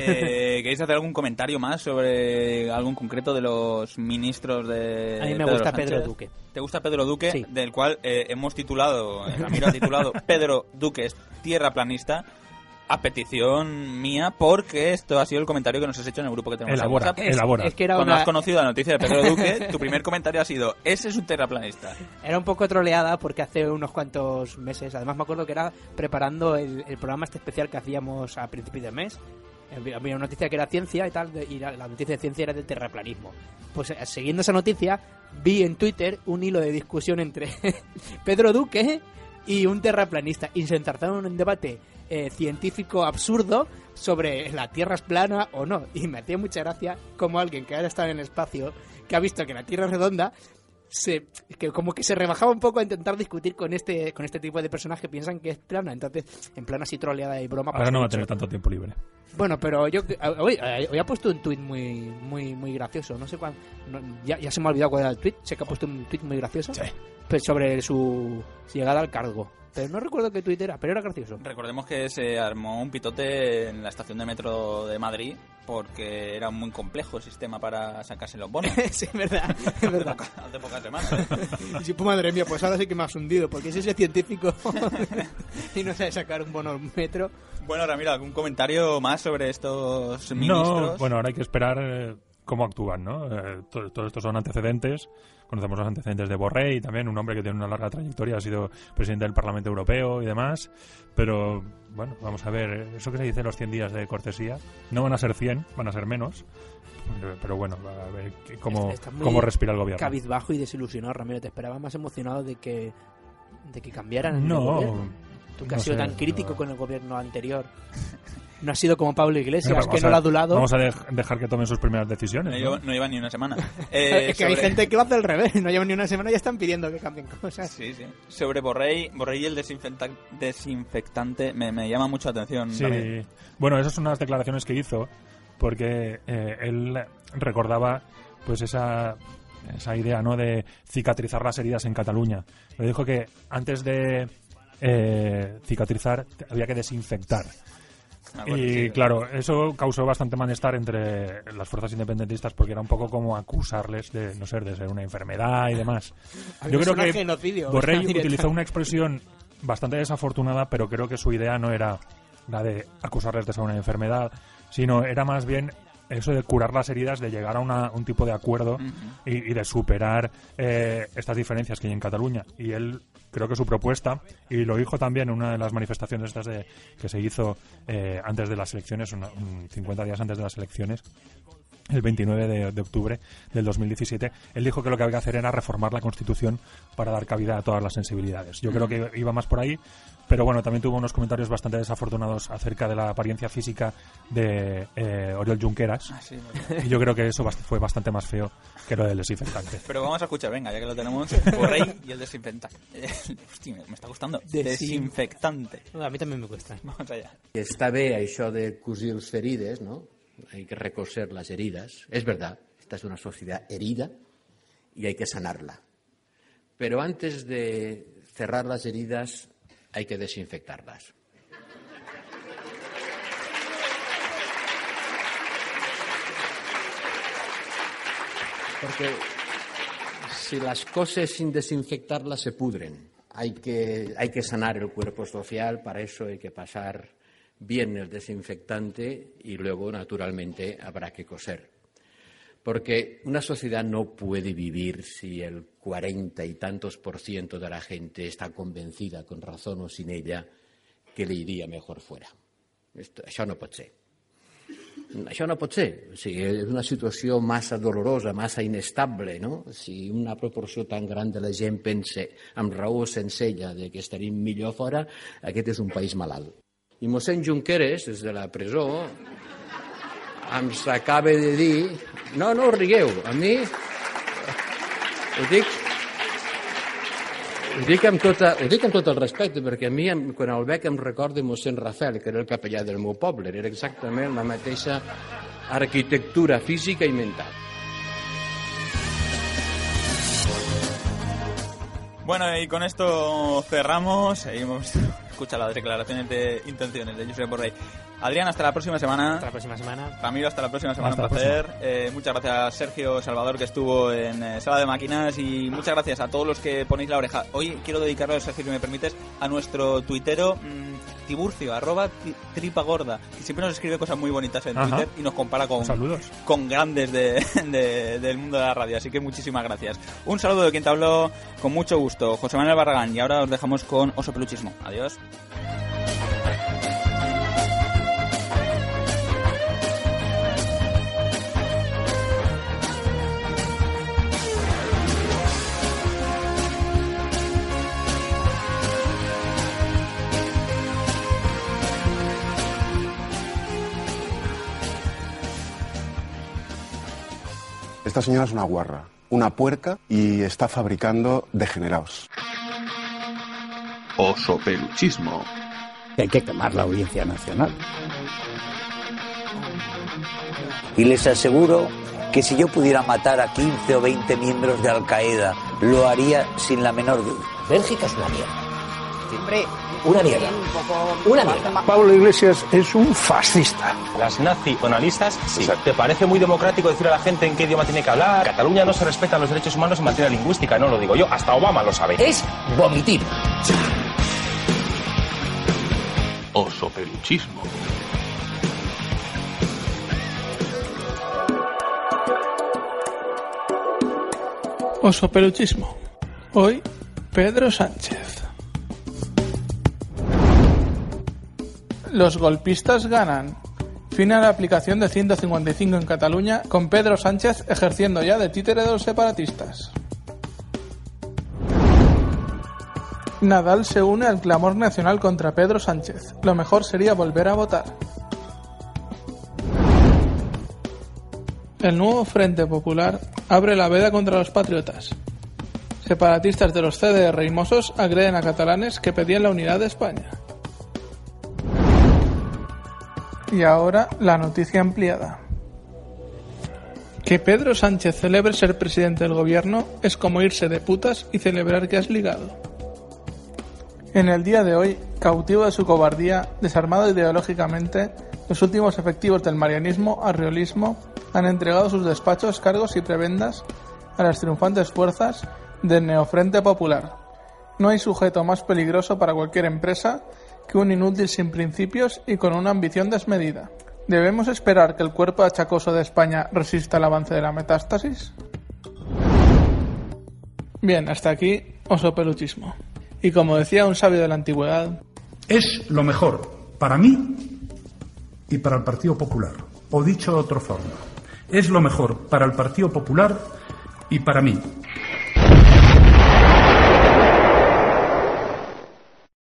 Eh, ¿Queréis hacer algún comentario más sobre algún concreto de los ministros de A mí me Pedro gusta Sánchez? Pedro Duque. ¿Te gusta Pedro Duque? Sí. Del cual eh, hemos titulado, Ramiro ha titulado Pedro Duque es tierra planista, a petición mía, porque esto ha sido el comentario que nos has hecho en el grupo que tenemos elabora, en WhatsApp. Es, elabora. Es que era Cuando una... has conocido la noticia de Pedro Duque, tu primer comentario ha sido, ese es un terraplanista. Era un poco troleada porque hace unos cuantos meses, además me acuerdo que era preparando el, el programa este especial que hacíamos a principios de mes. Había una noticia que era ciencia y tal, y la, la noticia de ciencia era de terraplanismo. Pues eh, siguiendo esa noticia, vi en Twitter un hilo de discusión entre Pedro Duque y un terraplanista, y se entarzaron en un debate eh, científico absurdo sobre la Tierra es plana o no. Y me hacía mucha gracia como alguien que ahora está en el espacio, que ha visto que la Tierra es redonda, se, que como que se rebajaba un poco a intentar discutir con este con este tipo de personas que piensan que es plana. Entonces, en plan así troleada y broma. Ahora no va a tener tanto tiempo libre. Bueno, pero yo hoy, hoy ha puesto un tuit muy muy muy gracioso. No sé cuál. No, ya, ya se me ha olvidado cuál era el tuit. Sé que ha puesto un tuit muy gracioso. Sí. Pues sobre su llegada al cargo. Pero no recuerdo qué tuit era, pero era gracioso. Recordemos que se armó un pitote en la estación de metro de Madrid porque era muy complejo el sistema para sacarse los bonos. Sí, es verdad, es verdad. Hace pocas semanas. Y si, pues madre mía, pues ahora sí que me has hundido, porque es ese científico y no sabe sacar un bono metro. Bueno, Ramiro, ¿algún comentario más sobre estos ministros? No, bueno, ahora hay que esperar eh, cómo actúan, ¿no? Eh, Todos todo estos son antecedentes. Conocemos los antecedentes de Borrell, también un hombre que tiene una larga trayectoria, ha sido presidente del Parlamento Europeo y demás. Pero, bueno, vamos a ver, eso que se dice los cien días de cortesía, no van a ser cien, van a ser menos. Pero bueno, a ver cómo, cómo respira el gobierno. Cabizbajo y desilusionado, Ramiro. Te esperaba más emocionado de que, de que cambiaran no, el gobierno. Tú que no has sido sé, tan crítico no. con el gobierno anterior. No ha sido como Pablo Iglesias, Venga, que no lo ha adulado. Vamos a de- dejar que tomen sus primeras decisiones. No, ¿no? lleva, no lleva ni una semana. Eh, es que sobre... hay gente que lo hace al revés. No llevan ni una semana y ya están pidiendo que cambien cosas. Sí, sí. Sobre Borrell, Borrell y el desinfecta- desinfectante me, me llama mucho la atención. Sí. También. Bueno, esas son unas declaraciones que hizo porque eh, él recordaba pues esa esa idea, ¿no?, de cicatrizar las heridas en Cataluña. Le dijo que antes de eh, cicatrizar había que desinfectar. Ah, bueno, y sí, claro, eso causó bastante malestar entre las fuerzas independentistas porque era un poco como acusarles de, no sé, de ser una enfermedad y demás. Yo creo que genocidio, Borrell utilizó una expresión bastante desafortunada, pero creo que su idea no era la de acusarles de ser una enfermedad, sino era más bien eso de curar las heridas, de llegar a una, un tipo de acuerdo uh-huh. y, y de superar eh, estas diferencias que hay en Cataluña. Y él creo que su propuesta, y lo dijo también en una de las manifestaciones estas de, que se hizo eh, antes de las elecciones, una, un cincuenta días antes de las elecciones, el veintinueve de, de octubre del dos mil diecisiete, él dijo que lo que había que hacer era reformar la Constitución para dar cabida a todas las sensibilidades. Yo creo que iba más por ahí, pero bueno, también tuvo unos comentarios bastante desafortunados acerca de la apariencia física de eh, Oriol Junqueras, ah, sí, y yo creo que eso bast- fue bastante más feo que lo del desinfectante. Pero vamos a escuchar, venga, ya que lo tenemos, por ahí y el desinfectante. Hostia, me está gustando. Desin- Desinfectante. A mí también me cuesta. Vamos allá. Està bé això de cosir les ferides, ¿no? Hay que recoser las heridas. Es verdad, esta es una sociedad herida y hay que sanarla. Pero antes de cerrar las heridas hay que desinfectarlas. Porque si las cosas sin desinfectarlas se pudren, hay que, hay que sanar el cuerpo social, para eso hay que pasar bien el desinfectante y luego, naturalmente, habrá que coser. Porque una sociedad no puede vivir si el cuarenta y tantos por ciento de la gente está convencida, con razón o sin ella, que le iría mejor fuera. Esto, això no pot ser. Això no pot ser. O sigui, és una situació massa dolorosa, massa inestable, no? Si una proporció tan gran de la gent pensa amb raó senzilla de que estaríem millor fora, aquest és un país malalt. I mossèn Junqueras, des de la presó, ens acaba de dir... No, no rigueu, a mi... Ho dic... Ho dic amb, tota, ho dic amb tot el respecte, perquè a mi, quan el veig, em recorda mossèn Rafael, que era el capellà del meu poble. Era exactament la mateixa arquitectura física y mental. Bueno, y con esto cerramos. Seguimos. Escucha las declaraciones de intenciones de Josep Borrell. Adrián, hasta la próxima semana. Hasta la próxima semana. Ramiro, hasta la próxima semana. Hasta un placer. Eh, muchas gracias, Sergio Salvador, que estuvo en eh, Sala de Máquinas. Y muchas gracias a todos los que ponéis la oreja. Hoy quiero dedicarlo, Sergio, si me permites, a nuestro tuitero mmm, Tiburcio, arroba ti, tripa gorda, que siempre nos escribe cosas muy bonitas en Ajá. Twitter y nos compara con, con grandes de, de, del mundo de la radio. Así que muchísimas gracias. Un saludo de quien te habló con mucho gusto, José Manuel Barragán. Y ahora os dejamos con Oso Peluchismo. Adiós. Esta señora es una guarra, una puerca y está fabricando degenerados. Oso Peluchismo. Hay que quemar la Audiencia Nacional. Y les aseguro que si yo pudiera matar a quince o veinte miembros de Al Qaeda, lo haría sin la menor duda. Bélgica es una mierda. Siempre Una mierda. Una mierda. Pablo Iglesias es un fascista. Las nacionalistas, sí. ¿Te parece muy democrático decir a la gente en qué idioma tiene que hablar? Cataluña no se respetan los derechos humanos en materia lingüística, no lo digo yo, hasta Obama lo sabe. Es vomitir. Oso Peluchismo. Oso Peluchismo. Hoy, Pedro Sánchez. Los golpistas ganan. Fin a la aplicación de ciento cincuenta y cinco en Cataluña, con Pedro Sánchez ejerciendo ya de títere de los separatistas. Nadal se une al clamor nacional contra Pedro Sánchez. Lo mejor sería volver a votar. El nuevo Frente Popular abre la veda contra los patriotas. Separatistas de los C D R y Mossos agreden a catalanes que pedían la unidad de España. Y ahora la noticia ampliada. Que Pedro Sánchez celebre ser presidente del gobierno es como irse de putas y celebrar que has ligado. En el día de hoy, cautivo de su cobardía, desarmado ideológicamente, los últimos efectivos del marianismo, arriolismo, han entregado sus despachos, cargos y prebendas a las triunfantes fuerzas del Neofrente Popular. No hay sujeto más peligroso para cualquier empresa que un inútil sin principios y con una ambición desmedida. ¿Debemos esperar que el cuerpo achacoso de España resista el avance de la metástasis? Bien, hasta aquí Oso Peluchismo. Y como decía un sabio de la antigüedad, es lo mejor para mí y para el Partido Popular. O dicho de otra forma, es lo mejor para el Partido Popular y para mí.